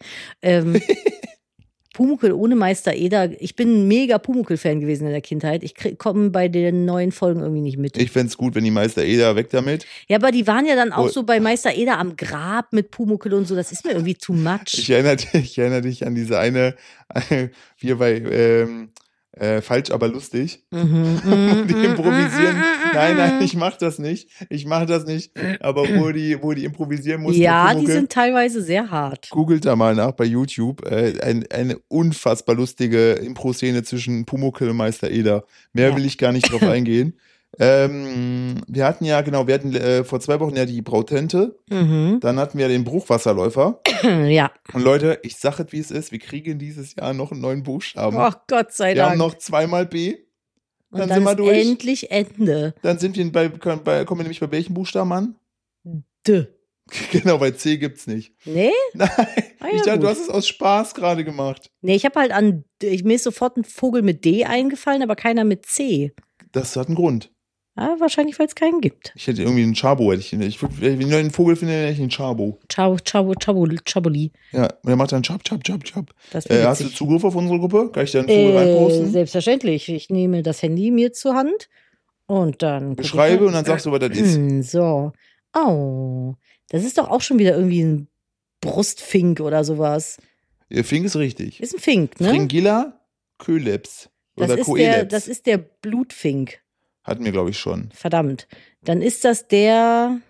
Pumuckl ohne Meister Eder. Ich bin ein mega Pumuckl-Fan gewesen in der Kindheit. Ich komme bei den neuen Folgen irgendwie nicht mit. Ich fänd's gut, wenn die Meister Eder weg damit. Ja, aber die waren ja dann auch Oh. so bei Meister Eder am Grab mit Pumuckl und so. Das ist mir irgendwie too much. Ich erinnere dich an diese eine, wir bei Falsch, aber lustig. Die improvisieren. Nein, ich mach das nicht. Aber wo die improvisieren mussten. Ja, mit die Pumuckl. sind teilweise sehr hart. Googelt da mal nach bei YouTube. Eine unfassbar lustige Impro-Szene zwischen Pumuckl und Meister Eder. Mehr Ja. will ich gar nicht drauf eingehen. Wir hatten vor 2 Wochen ja die Brautente. Mhm. Dann hatten wir den Bruchwasserläufer. Ja. Und Leute, ich sage es, wie es ist. Wir kriegen dieses Jahr noch einen neuen Buchstaben. Oh Gott sei wir haben Dank. noch 2-mal B. Und dann dann sind wir ist durch. endlich Ende. Dann sind wir kommen wir nämlich bei welchem Buchstaben an? D. Genau, bei C gibt's nicht. Nee? Nein, Ah, ja, ich dachte, gut. du hast es aus Spaß gerade gemacht. Nee, ich habe halt mir ist sofort ein Vogel mit D eingefallen, aber keiner mit C. Das hat einen Grund. Ah, wahrscheinlich, weil es keinen gibt. Ich hätte irgendwie einen Chabo, wenn ich einen Vogel finde, hätte ich einen Chabo. Chaboli. Ja, und der macht dann Chab, Chab, Chab, Chab. Das wäre Hast du witzig. Zugriff auf unsere Gruppe? Kann ich da einen Vogel reinposten? Selbstverständlich. Ich nehme das Handy mir zur Hand und dann Beschreibe und dann sagst du, was das ist. So. Oh. Das ist doch auch schon wieder irgendwie ein Brustfink oder sowas. Fink ist richtig. Ist ein Fink, ne? Fringilla Köleps. Oder Das Coeleps. ist der Blutfink. Hatten wir, glaube ich, schon. Verdammt. Dann ist das der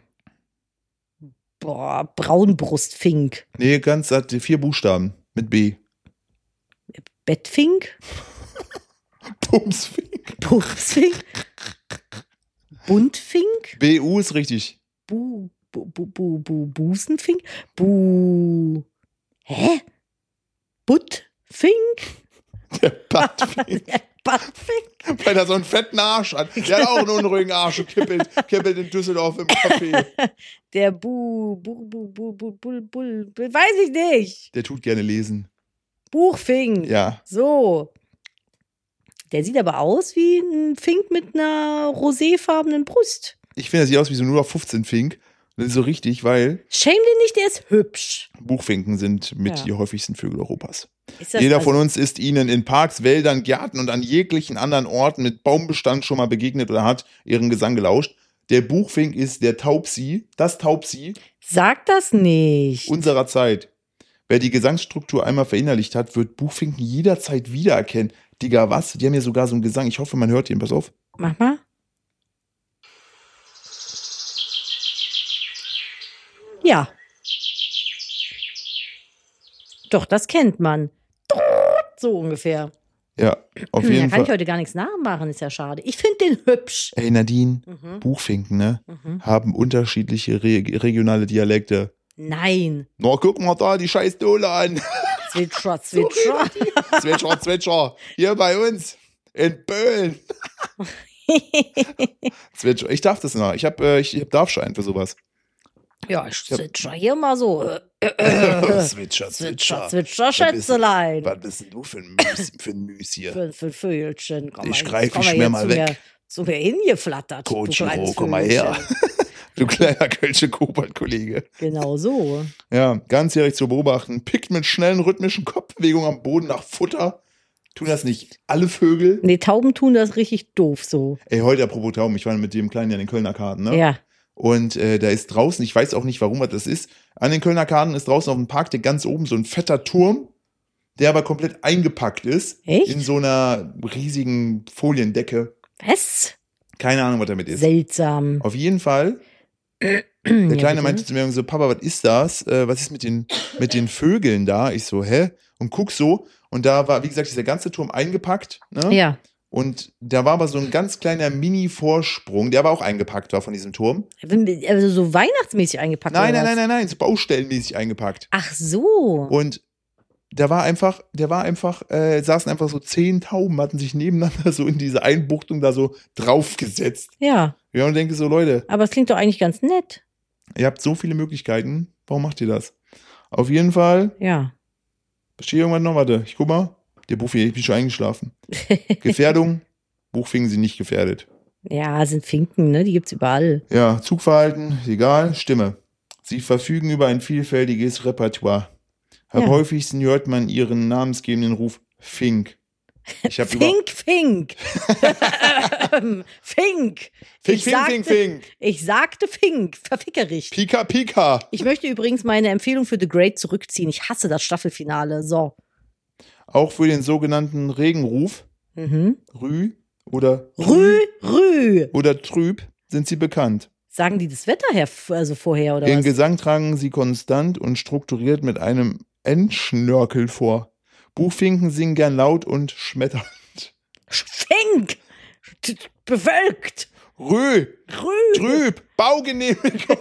Braunbrustfink. Nee, hat 4 Buchstaben mit B. Bettfink? Pumsfink. Pupsfink? Buntfink? BU ist richtig. Busenfink? Hä? Buttfink? Der Badfink. Buttfink? Weil er so einen fetten Arsch hat. Der hat auch einen unruhigen Arsch und kippelt in Düsseldorf im Café. Der weiß ich nicht. Der tut gerne lesen. Buchfink. Ja. So. Der sieht aber aus wie ein Fink mit einer roséfarbenen Brust. Ich finde, er sieht aus wie so nur auf 15 Fink. Das ist so richtig, weil Shame den nicht, der ist hübsch. Buchfinken sind mit Ja. die häufigsten Vögel Europas. Ist das Jeder also- von uns ist ihnen in Parks, Wäldern, Gärten und an jeglichen anderen Orten mit Baumbestand schon mal begegnet oder hat ihren Gesang gelauscht. Der Buchfink ist der Taubsi, das Taubsi Sag das nicht. unserer Zeit. Wer die Gesangsstruktur einmal verinnerlicht hat, wird Buchfinken jederzeit wiedererkennen. Digga, was? Die haben ja sogar so einen Gesang. Ich hoffe, man hört ihn. Pass auf. Mach mal. Ja. Doch, das kennt man. So ungefähr. Ja, auf Da jeden kann ich Fall. heute gar nichts nachmachen, ist ja schade. Ich finde den hübsch. Ey, Nadine, Mhm. Buchfinken, ne? Mhm. Haben unterschiedliche regionale Dialekte. Nein. Na, guck mal da, die scheiß Dole an. Zwitscher, zwitscher. Zwitscher, Zwitscher. Hier bei uns. In Böhlen. Zwitscher. Ich darf das noch. Ich hab Darfschein für sowas. Ja, ich zwitscher hier mal so. Zwitscher, Zwitscher, Schätzelein. Was bist denn du für ein Müs hier? Für ein Vögelchen. Komm Ich mal, greif komm dich mal mir hier mal zu weg. Mir, zu mir hingeflattert. du Coachiro, kleines komm mal her. Vögelchen. Du kleiner Kölsche Kobold-Kollege. Genau so. Ja, ganzjährig zu beobachten. Pickt mit schnellen rhythmischen Kopfbewegungen am Boden nach Futter. Tun das nicht alle Vögel? Nee, Tauben tun das richtig doof so. Ey, heute apropos Tauben, ich war mit dem Kleinen ja in den Kölner Karten, ne? Ja. Und da ist draußen, ich weiß auch nicht, warum das ist, an den Kölner Karten ist draußen auf dem Parkdeck ganz oben so ein fetter Turm, der aber komplett eingepackt ist. Echt? In so einer riesigen Foliendecke. Was? Keine Ahnung, was damit ist. Seltsam. Auf jeden Fall, der Kleine meinte zu mir so, Papa, was ist das? Was ist mit den Vögeln da? Ich so, hä? Und guck so, und da war, wie gesagt, dieser ganze Turm eingepackt, ne? Ja. Und da war aber so ein ganz kleiner Mini-Vorsprung, der aber auch eingepackt war von diesem Turm. Also so weihnachtsmäßig eingepackt. Nein, oder was? nein, so baustellenmäßig eingepackt. Ach so. Und saßen einfach so 10 Tauben, hatten sich nebeneinander so in diese Einbuchtung da so draufgesetzt. Ja. Ja, und denke so, Leute, Aber es klingt doch eigentlich ganz nett. ihr habt so viele Möglichkeiten, warum macht ihr das? Auf jeden Fall, Ja. steht irgendwann noch, warte, ich guck mal, der Buchfink, ich bin schon eingeschlafen. Gefährdung, Buchfinken sind nicht gefährdet. Ja, sind Finken, ne? Die gibt's überall. Ja, Zugverhalten, egal, Stimme. Sie verfügen über ein vielfältiges Repertoire. Am Ja. häufigsten hört man ihren namensgebenden Ruf Fink. Ich hab Fink. Fink. Fink. Ich sagte Fink. Verfickerich. Pika, Pika. Ich möchte übrigens meine Empfehlung für The Great zurückziehen. Ich hasse das Staffelfinale. So. Auch für den sogenannten Regenruf, Rü oder Rü. oder Trüb sind sie bekannt. Sagen die das Wetter vorher oder Den was? Gesang tragen sie konstant und strukturiert mit einem Endschnörkel vor. Buchfinken singen gern laut und schmetternd. Fink. Bewölkt. Rü, Trüb, Baugenehmigung.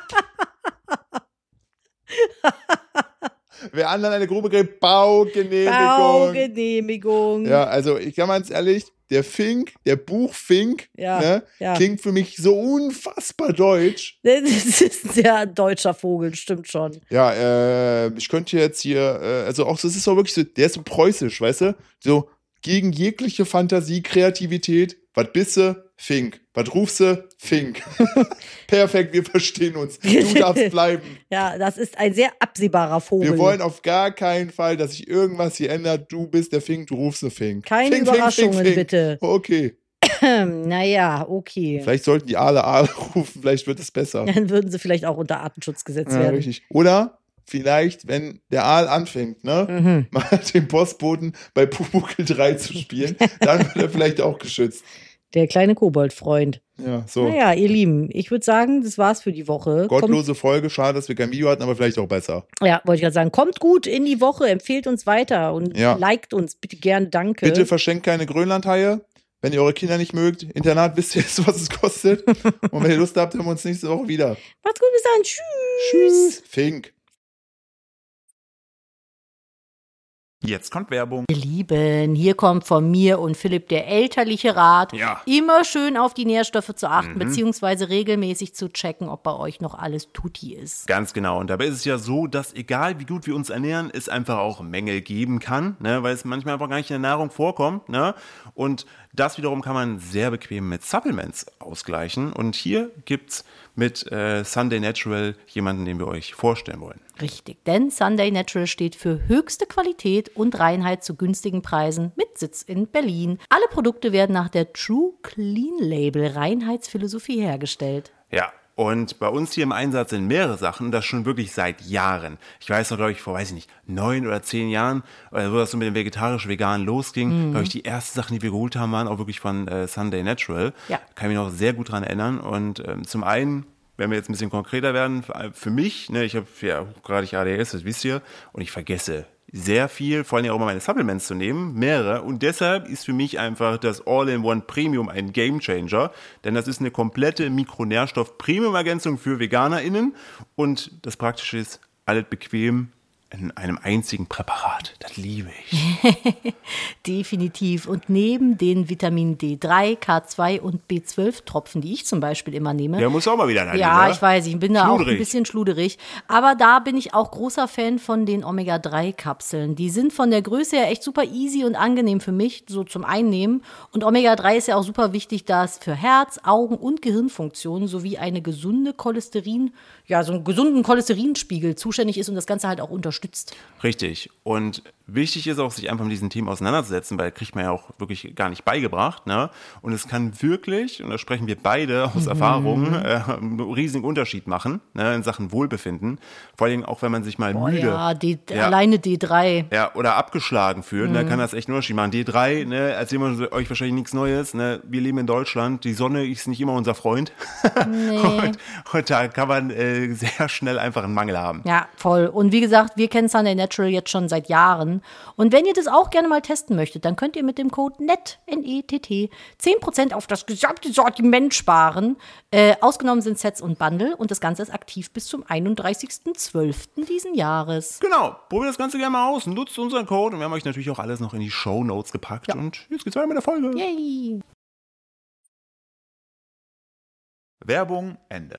Wer anderen eine Grube gräbt, Baugenehmigung. Baugenehmigung. Ja, also ich kann ganz ehrlich, der Fink, der Buchfink, Ja, ne, ja. klingt für mich so unfassbar deutsch. Das ist ein sehr deutscher Vogel, stimmt schon. Ja, ich könnte jetzt hier, also auch, das ist so wirklich so, der ist so preußisch, weißt du? So gegen jegliche Fantasie, Kreativität, was bisse, Fink. Was rufse, Fink. Perfekt, wir verstehen uns. Du darfst bleiben. Ja, das ist ein sehr absehbarer Vogel. Wir wollen auf gar keinen Fall, dass sich irgendwas hier ändert. Du bist der Fink, du rufst der Fink. Keine Fink, Überraschungen, Fink. bitte. Okay. Naja, okay. Vielleicht sollten die Aale rufen, vielleicht wird es besser. Dann würden sie vielleicht auch unter Artenschutz gesetzt Ja, werden. richtig. Oder vielleicht, wenn der Aal anfängt, ne, mal den Postboten bei Pumuckl 3 zu spielen, dann wird er vielleicht auch geschützt. Der kleine Koboldfreund. Ja, so. Naja, ihr Lieben, ich würde sagen, das war's für die Woche. Gottlose Folge, schade, dass wir kein Video hatten, aber vielleicht auch besser. Ja, wollte ich gerade sagen. Kommt gut in die Woche, empfehlt uns weiter und Ja. liked uns. Bitte gern, danke. Bitte verschenkt keine Grönlandhaie. Wenn ihr eure Kinder nicht mögt, Internat, wisst ihr jetzt, was es kostet. Und wenn ihr Lust habt, hören wir uns nächste Woche wieder. Macht's gut, bis dann. Tschüss. Fink. Jetzt kommt Werbung. Ihr Lieben, hier kommt von mir und Philipp der elterliche Rat. Ja. Immer schön auf die Nährstoffe zu achten, beziehungsweise regelmäßig zu checken, ob bei euch noch alles tutti ist. Ganz genau. Und dabei ist es ja so, dass egal wie gut wir uns ernähren, es einfach auch Mängel geben kann, ne? Weil es manchmal einfach gar nicht in der Nahrung vorkommt. Ne? Und das wiederum kann man sehr bequem mit Supplements ausgleichen. Und hier gibt's mit Sunday Natural jemanden, den wir euch vorstellen wollen. Richtig, denn Sunday Natural steht für höchste Qualität und Reinheit zu günstigen Preisen mit Sitz in Berlin. Alle Produkte werden nach der True Clean Label Reinheitsphilosophie hergestellt. Ja. Und bei uns hier im Einsatz sind mehrere Sachen, das schon wirklich seit Jahren. Ich weiß noch, glaube ich, vor, 9 oder 10 Jahren, wo das so mit dem vegetarisch-vegan losging, glaube ich, die ersten Sachen, die wir geholt haben, waren auch wirklich von Sunday Natural. Ja. Kann mich noch sehr gut dran erinnern. Und zum einen, wenn wir jetzt ein bisschen konkreter werden, für mich, ne, ich habe ja hochgradig ADHS, das wisst ihr, und ich vergesse sehr viel, vor allem auch mal meine Supplements zu nehmen, mehrere. Und deshalb ist für mich einfach das All-in-One Premium ein Gamechanger, denn das ist eine komplette Mikronährstoff-Premium-Ergänzung für VeganerInnen. Und das Praktische ist, alles bequem, in einem einzigen Präparat. Das liebe ich. Definitiv. Und neben den Vitamin D3, K2 und B12-Tropfen, die ich zum Beispiel immer nehme. Der muss auch mal wieder rein. Ja, oder? ich weiß, ich bin da auch ein Schluderig. bisschen schluderig. Aber da bin ich auch großer Fan von den Omega-3-Kapseln. Die sind von der Größe her echt super easy und angenehm für mich, so zum Einnehmen. Und Omega-3 ist ja auch super wichtig, da es für Herz, Augen und Gehirnfunktionen sowie eine gesunde so einen gesunden Cholesterinspiegel zuständig ist und das Ganze halt auch unterstützt. Richtig. Und wichtig ist auch, sich einfach mit diesen Themen auseinanderzusetzen, weil das kriegt man ja auch wirklich gar nicht beigebracht. Ne? Und es kann wirklich, und da sprechen wir beide aus Erfahrung, einen riesigen Unterschied machen, ne, in Sachen Wohlbefinden. Vor allem auch, wenn man sich mal müde... Alleine D3. Ja, oder abgeschlagen fühlt, dann kann das echt einen Unterschied machen. D3, ne, erzählen wir euch wahrscheinlich nichts Neues. Ne? Wir leben in Deutschland, die Sonne ist nicht immer unser Freund. Nee. Und da kann man sehr schnell einfach einen Mangel haben. Ja, voll. Und wie gesagt, wir kennen Sunday Natural jetzt schon seit Jahren. Und wenn ihr das auch gerne mal testen möchtet, dann könnt ihr mit dem Code NETT, N-E-T-T, 10% auf das gesamte Sortiment sparen. Ausgenommen sind Sets und Bundle. Und das Ganze ist aktiv bis zum 31.12. diesen Jahres. Genau, probiert das Ganze gerne mal aus, nutzt unseren Code und wir haben euch natürlich auch alles noch in die Shownotes gepackt. Ja. Und jetzt geht's weiter mit der Folge. Yay! Werbung, Ende.